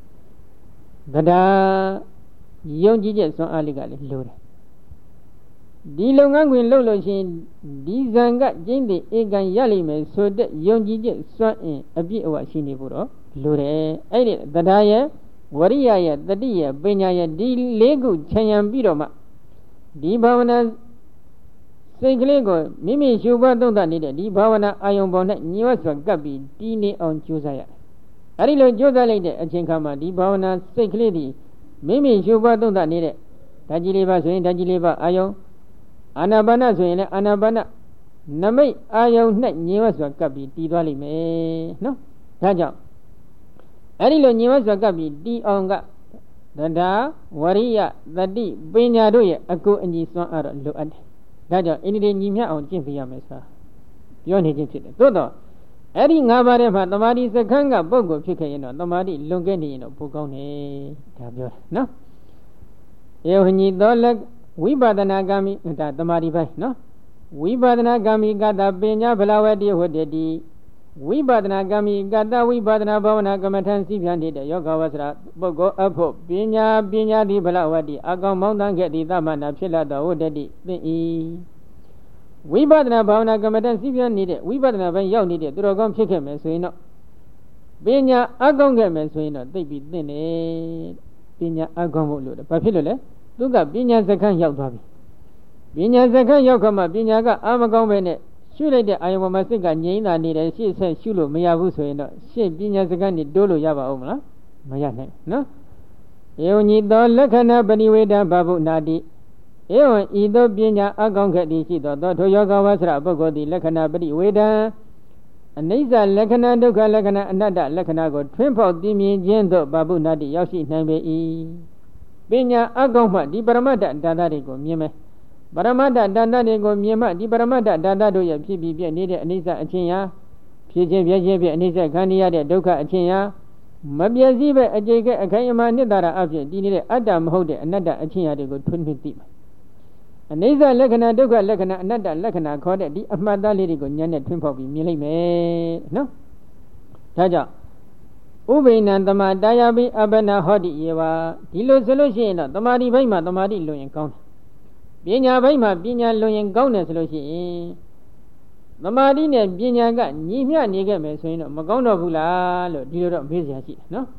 တရားယုံကြည်ချက်စွမ်းအားလေးကလည်းလိုတယ်ဒီလုပ်ငန်းခွင်လုပ်လို့ရှိရင်ဒီဇံကကျင်းတဲ့ဧကန်ရလိမ့်မယ်ဆိုတဲ့ယုံကြည်ချက်စွမ်းအင်အပြည့်အဝရှိနေဖို့တော့လိုတယ်အဲ့ဒီတရားရဲ့ဝရိယရဲ့တတိရဲ့ပညာရဲ့ဒီလေးခုခြံရံပြီးတော့မှဒီဘာဝနာစိတ်ကလေးကိုမိမိရှုပွားသုံးသပ်နေတဲ့ဒီဘာဝနာအာယုံပေါ်နဲ့ညီဝတ်စွာကပ်ပြီးတည်နေအောင်ကြိုးစားရတယ်အဲ့ဒီလိုကြိုးစားလိုက်တဲ့အချိန်ခါမှာဒီဘာဝနာစိတ်ကလေးဒီမိမိရှုပွားသုံးသပ်နေတဲ့ဓာတ်ကြီးလေးပါဆိုရင်ဓာတ်ကြီးလေးပါအာယုံအာနာပါနဆိုရင်လည်းအာနာပါနနမိတ်အာယုံနဲ့ညီဝတ်စွာကပ်ပြီးတည်သွားလိမ့်မယ်နော်ဒါကြောင့်အဲ့ဒီလိုညီဝတ်စွာကပ်ပြီးတည်အောင်ကတရားဝရိယတတိပညာတို့ရဲ့အကိုအညီစွမ်းအားတော့လိုအပ်တယ်ဒါကြောင့်အင်းဒီညီမြအောင်ကျင့်ပြရမယ်ဆိုတာပြောနေခြင်းဖြစ်တယ်သို့တော့အဲ့ဒီငါးပါးထဲမှာသမာဓိစခန်းကပုဂ္ဂိုလ်ဖြစ်ခဲ့ရင်တော့သမာဓိလွန်ကဲနေရင်တော့ပိုကောင်းတယ်ဒါပြောတယ်နော်ဧဝံညိသောလက်ဝိပဿနာဂ ामि ဒါသမာဓိပိုင်းနော်ဝိပဿနာဂ ामि ကတပညာဘလဝတိဝတ္တိဝိပဿနာဂ ामि ကတဝိပဿနာဘာဝနာကမ္မထံစီဖြန့်နေတဲ့ယောဂဝဆရာပုဂ္ဂိုလ်အဖို့ပညာပညာတိဘလဝတိအကောင်မောင်းတန်းခဲ့သည့်သမဏဖြစ်လာသောဝတ္တိသင်၏ဝိပဿနာဘာဝနာကမ္မထံစီဖြန့်နေတဲ့ဝိပဿနာပိုင်းရောက်နေတဲ့သူတော်ကောင်းဖြစ်ခဲ့မယ်ဆိုရင်တော့ပညာအကောင်ခဲ့မယ်ဆိုရင်တော့သိပြီးသင်တယ်ပညာအကောင်ဖို့လို့တယ်ဘာဖြစ်လို့လဲသူကပညာစခန်းရောက်သွားပြီပညာစခန်းရောက်ခါမှပညာကအာမကောင်းပဲနဲ့ရှုလိုက်တဲ့အာယုံပေါ်မှာစိတ်ကငြိမ်းသာနေတယ်ရှေ့ဆက်ရှုလို့မရဘူးဆိုရင်တော့ရှေ့ပညာစကားနဲ့တိုးလို့ရပါဦးမလားမရနိုင်နော်ဧဝံညိတောလက္ခဏာပရိဝေဒဘာဗုနာတိဧဝံဤသို့ပညာအကောင်းခဲ့သည်ရှိသောသောထိုယောဂဝဆရာပုဂ္ဂိုလ်သည်လက္ခဏာပရိဝေဒအနိစ္စလက္ခဏာဒုက္ခလက္ခဏာအနတ္တလက္ခဏာကိုထွင်းဖောက်သိမြင်ခြင်းသို့ဘာဗုနာတိရောက်ရှိနိုင်ပေ၏ပညာအကောင်းမှဒီပရမတ္တဒါနတွေကိုမြင်မယ်ပရမတ္တဒါနတွေကိုမြင်မှဒီပရမတ္တဒါနတို့ရဲ့ဖြစ်ပြီးပြည့်နေတဲ့အနိစ္စအချင်းရာဖြစ်ခြင်းပြည့်ခြင်းပြည့်အနိစ္စခံရတဲ့ဒုက္ခအချင်းရာမပြည့်စည်ပဲအကျိကဲအခိုင်အမာနှစ်သာရအဖြစ်တည်နေတဲ့အတ္တမဟုတ်တဲ့အနတ္တအချင်းရာတွေကိုထွန်းထွန်းသိမယ်အနိစ္စလက္ခဏာဒုက္ခလက္ခဏာအနတ္တလက္ခဏာခေါ်တဲ့ဒီအမှတ်သားလေးတွေကိုဉာဏ်နဲ့ထွန်းဖောက်ပြီးမြင်လိုက်မယ်နော်ဒါကြောင့်ဥပိ္ပဏံတမတာယပိအပ္ပနာဟောတိယေဝဒီလိုဆိုလို့ရှိရင်တော့တမာတိဘိုက်မှာတမာတိလွန်ရင်ကောင်းတယ်ပညာဘိုက်မှာပညာလွန်ရင်ကောင်းတယ်ဆိုလို့ရှိရင်သမာဓိနဲ့ပညာကညီမျှနေခဲ့မယ်ဆိုရင်တော့မကောင်းတော့ဘူးလားလို့ဒီလိုတော့မေးစရာရှိတယ်နော်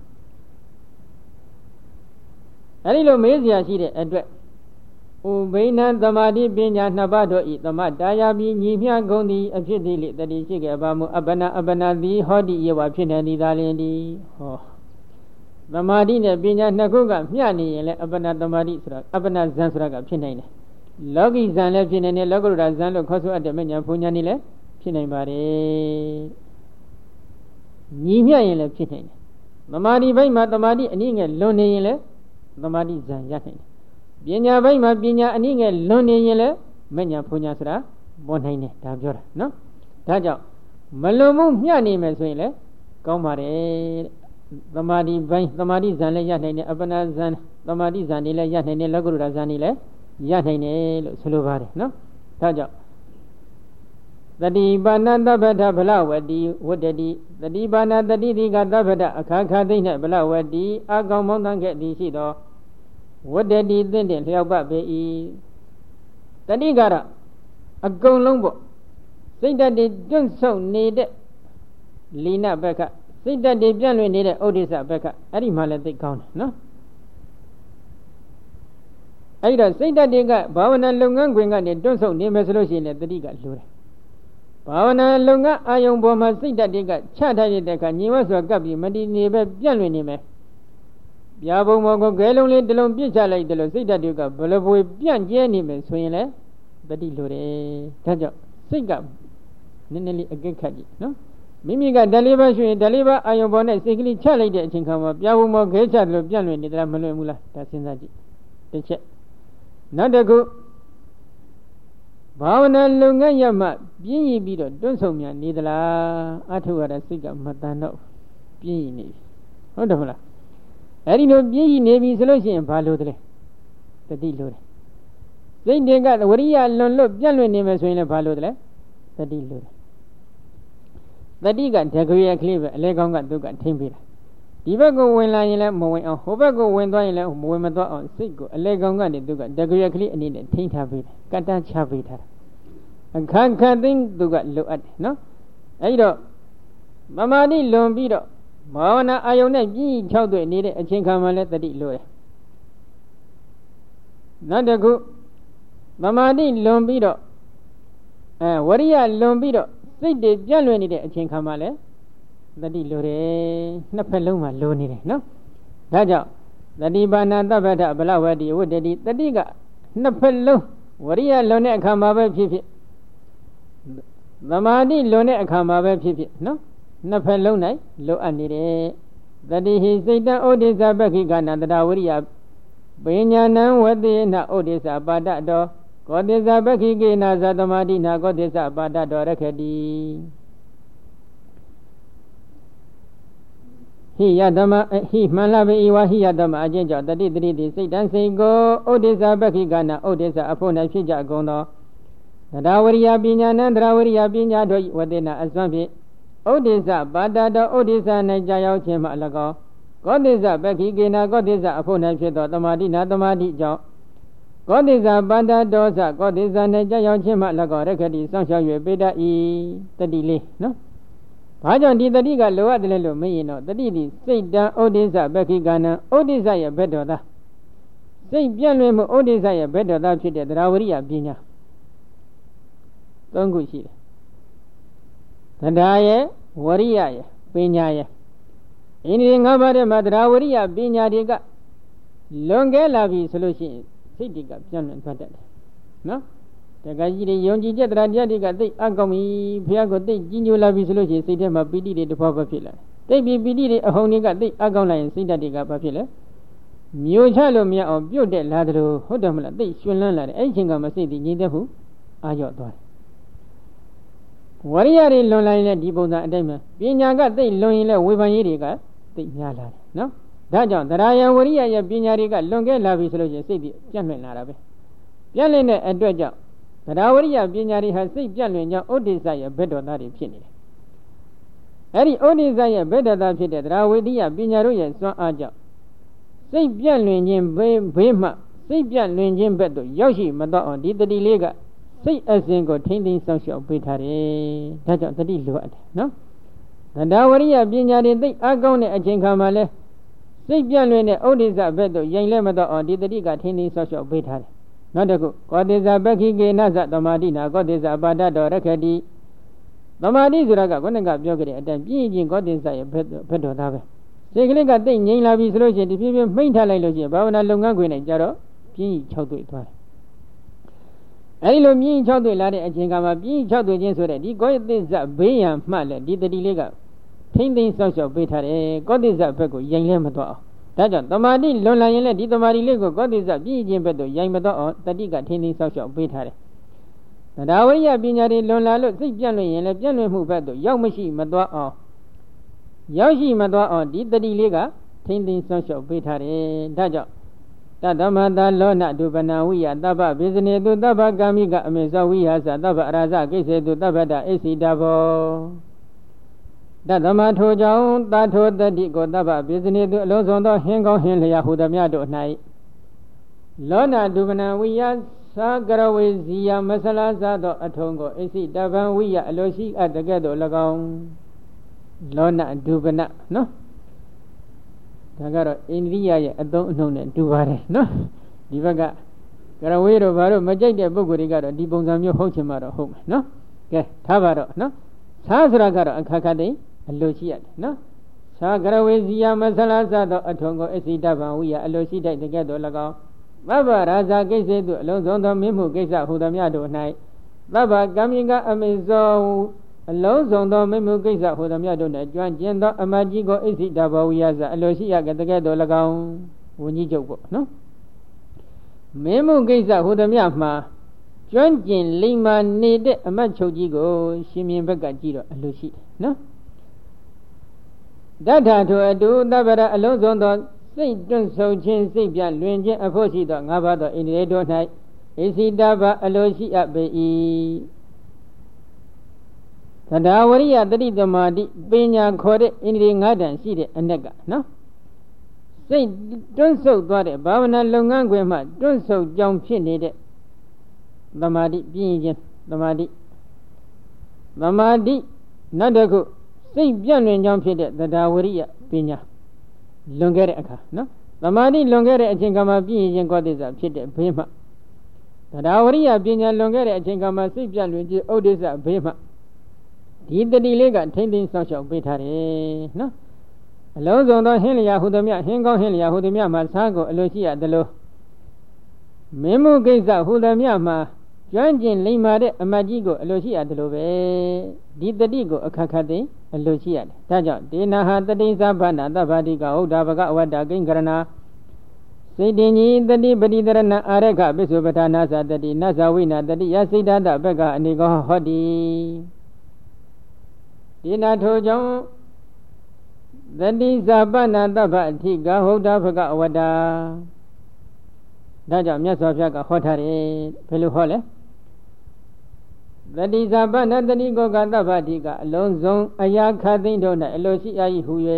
အဲဒီလိုမေးစရာရှိတဲ့အတွက်ဥပိ္ပဏံသမာဓိပညာနှစ်ပါးတို့ဤသမတာယာပြီးညီမျှကုန်သည်အဖြစ်သည်လေတတိရှိခဲ့ပါမူအပ္ပနာအပ္ပနာသည်ဟောတိယေဝဖြစ်နေသည်သာလျှင်ဒီဟောသမာဓိနဲ့ပညာနှစ်ခုကမျှနေရင်လည်းအပ္ပနာသမာဓိဆိုတာအပ္ပနာဇံဆိုတာကဖြစ်နိုင်တယ်လောကီဇံလည်းဖြစ်နေတယ်လောကုတ္တရာဇံလို့ခေါ်ဆိုအပ်တဲ့မဉ္ဇဉ်ဘုံဉာဏ်นี่လည်းဖြစ်နိုင်ပါတယ်ညီမျှရင်လည်းဖြစ်နိုင်တယ်သမာဓိဘိုက်မှာသမာဓိအနည်းငယ်လွန်နေရင်လည်းသမာဓိဇံရနိုင်တယ်ပညာဘိုက်မှာပညာအနည်းငယ်လွန်နေရင်လည်းမဉ္ဇဉ်ဘုံဉာဏ်ဆိုတာပေါ်နိုင်တယ်ဒါပြောတာနော်ဒါကြောင့်မလွန်မှုမျှနေမယ်ဆိုရင်လည်းကောင်းပါတယ်သမာဓိဘိုက်သမာဓိဇံလည်းရနိုင်တယ်အပ္ပနာဇံသမာဓိဇံนี่လည်းရနိုင်တယ်လောကုတ္တရာဇံนี่လည်းရနိုင်တယ်လို့ဆိုလိုပါတယ်နော်ဒါကြောင့်တတိပါဏသဗ္ဗတဗလဝတိဝတ္တိတတိပါဏတတိတိကသဗ္ဗတအခါခါသိမ့်၌ဗလဝတိအကောင်မောင်းတန်းခဲ့သည်ရှိသောဝတ္တိသင့်တင်လျောက်ပပေ၏တတိကတော့အကုန်လုံးပေါ့စိတ်တတိတွန့်ဆုံနေတဲ့လီနဘက်ကစိတ်တတိပြန့်လွင့်နေတဲ့ဥဒိစ္စဘက်ကအဲ့ဒီမှလည်းသိကောင်းတယ်နော်အဲ့ဒါစိတ်တတိကဘာဝနာလုပ်ငန်းခွင်ကနေတွန့်ဆုံနေမယ်ဆိုလို့ရှိရင်လည်းတတိကလိုတယ်ဘာဝနာလုပ်ငန်းအာယုံပေါ်မှာစိတ်တတိကချထားရတဲ့အခါညီမစွာကပ်ပြီးမတည်နေပဲပြန့်လွင့်နေမယ်ပြာပုံမောကိုဂဲလုံးလေးတစ်လုံးပြစ်ချလိုက်တယ်လို့စိတ်တတိကဘလပွေပြန့်ကျဲနေမယ်ဆိုရင်လည်းတတိလိုတယ်ဒါကြောင့်စိတ်ကနည်းနည်းလေးအကဲခတ်ကြည့်နော်မိမိကဓာတ်လေးပါရွှေဓာတ်လေးပါအာယုံပေါ်နဲ့စိတ်ကလေးချလိုက်တဲ့အချိန်ခါမှာပြာပုံမောဂဲချတယ်လို့ပြန့်လွင့်နေတယ်မလွင့်ဘူးလားဒါစဉ်းစားကြည့်တစ်ချက်နောက်တစ်ခုဘာဝနာလုပ်ငန်းရမှပြင်းရည်ပြီးတော့တွန့်ဆုံမြန်နေသလားအထုရတဲ့စိတ်ကမတန်တော့ပြင်းရည်နေပြီဟုတ်တယ်မလားအဲ့ဒီလိုပြင်းရည်နေပြီဆိုလို့ရှိရင်ဘာလို့တလဲတတိလို့တယ်စိတ်တွေကဝရိယလွန်လွတ်ပြန့်လွင့်နေမယ်ဆိုရင်လည်းဘာလို့တလဲတတိလို့တယ်တတိကတကွေရကလေးပဲအလဲကောင်းကသူကထိမ့်ပေးတာဒီဘက်ကိုဝင်လာရင်လည်းမဝင်အောင်ဟိုဘက်ကိုဝင်သွားရင်လည်းမဝင်မသွားအောင်စိတ်ကိုအလဲကောင်းကနေသူကတကွေရကလေးအနေနဲ့ထိမ့်ထားပေးတယ်ကတ္တချပေးထားတာအခါခါသိန်းသူကလိုအပ်တယ်နော်အဲဒီတော့မမာတိလွန်ပြီးတော့ဘာဝနာအာယုန်နဲ့ပြင်း၆တွေ့နေတဲ့အချိန်ခါမှလည်းတတိလိုတယ်နောက်တစ်ခုမမာတိလွန်ပြီးတော့အဲဝရိယလွန်ပြီးတော့စိတ်တွေပြန့်လွင့်နေတဲ့အချိန်ခါမှလည်းတတိလိုတယ်နှစ်ဖက်လုံးမှာလိုနေတယ်နော်ဒါကြောင့်တတိပါဏသဗ္ဗတဗလဝတိဝတ္တိတတိကနှစ်ဖက်လုံးဝရိယလွန်တဲ့အခါမှာပဲဖြစ်ဖြစ်သမာဓိလွန်တဲ့အခါမှာပဲဖြစ်ဖြစ်နော်နှစ်ဖက်လုံး၌လိုအပ်နေတယ်တတိဟိစိတ်တံဩဒိသပက္ခိကနာတရာဝရိယပညာနံဝတိနာဩဒိသပါဒတောကောတိသပက္ခိကေနာသသမာဓိနာကောတိသပါဒတောရခတိဟိယဓမ္မဟိမှန်လာပေဝါဟိယဓမ္မအကျင့်ကြောင့်တတိတတိတိစိတ်တံစိတ်ကိုဩဒိသပက္ခိကနာဩဒိသအဖို့၌ဖြစ်ကြကုန်သောတရာဝရိယပညာနံတရာဝရိယပညာတို့ဝတိနာအစွမ်းဖြင့်ဩဒိသပါဒတောဩဒိသ၌ကြာရောက်ခြင်းမှ၎င်းကောတိသပက္ခိကေနာကောတိသအဖို့၌ဖြစ်သောတမာတိနာတမာတိကြောင့်ကောတိသပါဒတောသကောတိသ၌ကြာရောက်ခြင်းမှ၎င်းရခတိစောင့်ရှောက်၍ပေတဤတတိလေးနော်ဘာကြောင့်ဒီတတိကလိုအပ်တယ်လို့မရင်တော့တတိဒီစိတ်တံဩဒိသပက္ခိကနံဩဒိသရဲ့ဘက်တော်သားစိတ်ပြန့်လွင့်မှုဩဒိသရဲ့ဘက်တော်သားဖြစ်တဲ့တရာဝရိယပညာသုံးခုရှိတယ်တရားရဲ့ဝရိယရဲ့ပညာရဲ့အင်းဒီငါးပါးထဲမှာတရားဝရိယပညာတွေကလွန်ကဲလာပြီဆိုလို့ရှိရင်စိတ်တွေကပြန့်လွင့်သွားတတ်တယ်နော်တခါကြီးတွေယုံကြည်ချက်တရားတရားတွေကသိအကောင်းပြီဘုရားကိုသိကြီးညိုလာပြီဆိုလို့ရှိရင်စိတ်ထဲမှာပီတိတွေတစ်ဖွာဖွာဖြစ်လာတယ်သိပြီပီတိတွေအဟုန်တွေကသိအကောင်းလာရင်စိတ်ဓာတ်တွေကဘာဖြစ်လဲမျိုးချလို့မရအောင်ပြုတ်တက်လာတယ်လို့ဟုတ်တယ်မလားသိရှင်လန်းလာတယ်အဲ့ဒီချိန်ကမှစိတ်တွေငြိမ့်သက်မှုအာရော့သွားတယ်ဝရိယတွေလွန်လာရင်လည်းဒီပုံစံအတိုင်းပဲပညာကသိလွန်ရင်လည်းဝေဖန်ရေးတွေကသိများလာတယ်နော်ဒါကြောင့်တရားယံဝရိယရဲ့ပညာတွေကလွန်ကဲလာပြီဆိုလို့ရှိရင်စိတ်ပြန့်လွင့်လာတာပဲပြန့်လွင့်တဲ့အတွက်ကြောင့်တရားဝရိယပညာတွေဟာစိတ်ပြန့်လွင့်ကြောင်းဩဒိသရဲ့ဘက်တော်သားတွေဖြစ်နေတယ်အဲ့ဒီဩဒိသရဲ့ဘက်တော်သားဖြစ်တဲ့တရားဝရိယပညာတို့ရဲ့စွမ်းအားကြောင့်စိတ်ပြန့်လွင့်ခြင်းဘေးဘေးမှစိတ်ပြန့်လွင့်ခြင်းဘက်သို့ရောက်ရှိမတော့အောင်ဒီတတိလေးကစိတ်အစဉ်ကိုထိမ့်သိမ်းစောင့်ရှောက်ပေးထားတယ်ဒါကြောင့်တတိလိုအပ်တယ်နော်တရားဝရိယပညာတွေသိအကောင်းတဲ့အချိန်ခါမှာလဲစိတ်ပြန့်လွင့်တဲ့ဩဒိသဘက်သို့ရင်လဲမတော့အောင်ဒီတတိကထိမ့်သိမ်းစောင့်ရှောက်ပေးထားတယ်နောက်တစ်ခုကောတိဇပက္ခိကေနသသမာတိနာကောတိဇပါဒတော်ရခတိသမာတိဆိုတာကခုနကပြောခဲ့တဲ့အတိုင်းပြင်းချင်းကောတိဇရဲ့ဘက်ဘက်တော်သားပဲစိတ်ကလေးကတိတ်ငြိမ်လာပြီဆိုလို့ရှိရင်ဒီဖြည်းဖြည်းမှိတ်ထားလိုက်လို့ရှိရင်ဘာဝနာလုပ်ငန်းခွင်နဲ့ကြတော့ပြင်း၆တွေ့သွားတယ်အဲဒီလိုပြင်း၆တွေ့လာတဲ့အချိန်ကမှပြင်း၆တွေ့ခြင်းဆိုတဲ့ဒီကောတိဇဘေးရန်မှလည်းဒီတတိလေးကထိမ့်သိမ်းဆောက်ရှောက်ပေးထားတယ်ကောတိဇဘက်ကိုရင်လဲမတော့အောင်ဒါကြောင့်တမာတိလွန်လာရင်လည်းဒီတမာတိလေးကိုကောတိဇပြည့်ခြင်းဘက်သို့ရိုင်မတော့အောင်တတိကထင်းထင်းဆောက်ရှောက်ပေးထားတယ်။တရားဝရိယပညာတွေလွန်လာလို့စိတ်ပြန့်လွင့်ရင်လည်းပြန့်လွင့်မှုဘက်သို့ရောက်မရှိမသွားအောင်ရောက်ရှိမသွားအောင်ဒီတတိလေးကထင်းထင်းဆောက်ရှောက်ပေးထားတယ်။ဒါကြောင့်တတ္တမတလောနဒုပနာဝိယတပ္ပဘေဇနေတုတပ္ပကာမိကအမေဇဝိယသတပ္ပအရာဇကိစ္ဆေတုတပ္ပတအိစီတဘောတသမထိုကြောင့်တာထိုတတိကိုတပ္ပပိစနေသူအလုံးစုံသောဟင်းကောင်းဟင်းလျာဟူသည်များတို့၌လောနာဒုဗနဝိယသာကရဝေဇီယမဆလာဇသောအထုံးကိုအိစိတဗံဝိယအလိုရှိအပ်တကဲ့သို့၎င်းလောနာဒုဗနနော်ဒါကတော့အိန္ဒိယရဲ့အသုံးအနှုန်းနဲ့တူပါတယ်နော်ဒီဘက်ကကရဝေတို့ဘာလို့မကြိုက်တဲ့ပုဂ္ဂိုလ်တွေကတော့ဒီပုံစံမျိုးဟုတ်ချင်မှတော့ဟုတ်မယ်နော်ကဲထားပါတော့နော်သာဆိုတာကတော့အခါခါတိအလိုရှိရတယ်နော်သာကရဝေဇီယမဆလာဇသောအထုံးကိုအစိတဗံဝိယအလိုရှိတဲ့တကဲ့သို့၎င်းသဗ္ဗရာဇာကိစ္ဆေတုအလုံးစုံသောမင်းမှုကိစ္စဟူသည်များတို့၌သဗ္ဗကမ္မိကအမေဇောအလုံးစုံသောမင်းမှုကိစ္စဟူသည်များတို့၌ကျွမ်းကျင်သောအမကြီးကိုအစိတဗဝိယဇာအလိုရှိရကတကဲ့သို့၎င်းဝဉ္ကြီးချုပ်ပေါ့နော်မင်းမှုကိစ္စဟူသည်များမှာကျွမ်းကျင်လိမ္မာနေတဲ့အမတ်ချုပ်ကြီးကိုရှင်မြင်းဘက်ကကြည့်တော့အလိုရှိတယ်နော်တထထိုအတူသဗ္ဗရအလုံးစုံသောစိတ်တွန့်ဆုံခြင်းစိတ်ပြလွင်ခြင်းအဖို့ရှိသောငါးပါးသောဣန္ဒြေတို့၌ဣစီတဘအလိုရှိအပ်ပေ၏သဒ္ဒါဝရိယတတိသမာဓိပညာခေါ်တဲ့ဣန္ဒြေငါးတန်ရှိတဲ့အ낵ကနော်စိတ်တွန့်ဆုတ်သွားတဲ့ဘာဝနာလုပ်ငန်းခွင်မှတွန့်ဆုတ်ကြောင်းဖြစ်နေတဲ့သမာဓိပြင်းခြင်းသမာဓိသမာဓိနောက်တစ်ခုစိတ်ပြန့်လွင်ကြောင်းဖြစ်တဲ့သဒ္ဒါဝရိယပညာလွန်ခဲ့တဲ့အခါနော်သမာဓိလွန်ခဲ့တဲ့အချိန်ကမှပြင်းခြင်းကောသစ္စာဖြစ်တဲ့ဘေးမှသဒ္ဒါဝရိယပညာလွန်ခဲ့တဲ့အချိန်ကမှစိတ်ပြန့်လွင်ခြင်းဥဒိစ္စဘေးမှဒီတတိလေးကထိမ့်သိမ်းဆောက်ရှောက်ပေးထားတယ်နော်အလုံးစုံသောဟင်းလျာဟူသည်မြဟင်းကောင်းဟင်းလျာဟူသည်မြမှာစားကိုအလိုရှိရသလိုမင်းမှုကိစ္စဟူသည်မြမှာကျွမ်းကျင်လိမ္မာတဲ့အမတ်ကြီးကိုအလိုရှိရသလိုပဲဒီတတိကိုအခက်ခက်သိအလိုရှိရတယ်ဒါကြောင့်ဒေနာဟာတတိသဗ္ဗနာသဗ္ဗတိကဟုတ်တာဘဂဝတ္တကိဉ္ကရဏစိတ်တင်ကြီးတတိပတိတရဏအာရခပိစုပဋ္ဌာနာသတတိနသဝိနာတတိယစိတ်တတဘက်ကအနေကောဟောတိဒေနာထိုကြောင့်သတိသဗ္ဗနာသဗ္ဗအထိကဟုတ်တာဘဂဝတ္တဒါကြောင့်မြတ်စွာဘုရားကဟောထားတယ်ဘယ်လိုဟောလဲသတိသဗ္ဗနာတတိကောကသဗ္ဗတိကအလုံးစုံအရာခသိမ့်တို့၌အလိုရှိအ၏ဟူ၍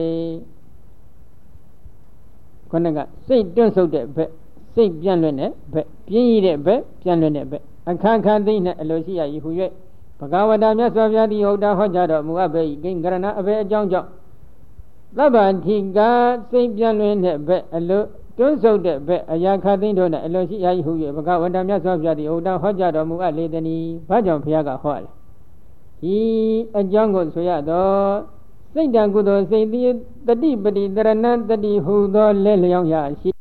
ခொနကစိတ်တွန့်ဆုတ်တဲ့ဘက်စိတ်ပြန့်လွင့်တဲ့ဘက်ပြင်းရတဲ့ဘက်ပြန့်လွင့်တဲ့ဘက်အခါခသိမ့်၌အလိုရှိအ၏ဟူ၍ဘဂဝတ္တမြတ်စွာဘုရားသည်ဟုတ်တာဟောကြားတော်မူအပ်ပေ၏ကိဉ္ကရဏအဘယ်အကြောင်းကြောင့်သဗ္ဗတိကစိတ်ပြန့်လွင့်တဲ့ဘက်အလိုတွန်းဆုတ်တဲ့ဘက်အရာခသိမ့်တို့၌အလိုရှိအ၏ဟူ၍ဘဂဝတ္တမြတ်စွာဘုရားသည်ဟုတ်တာဟောကြားတော်မူအပ်လေသည်။ဘာကြောင့်ဘုရားကဟောလဲ။ဒီအကြောင်းကိုဆိုရတော့စိတ်တံကုသိုလ်စိတ်သည်တတိပတိတရဏတတိဟူသောလက်လျောင်းရာရှိ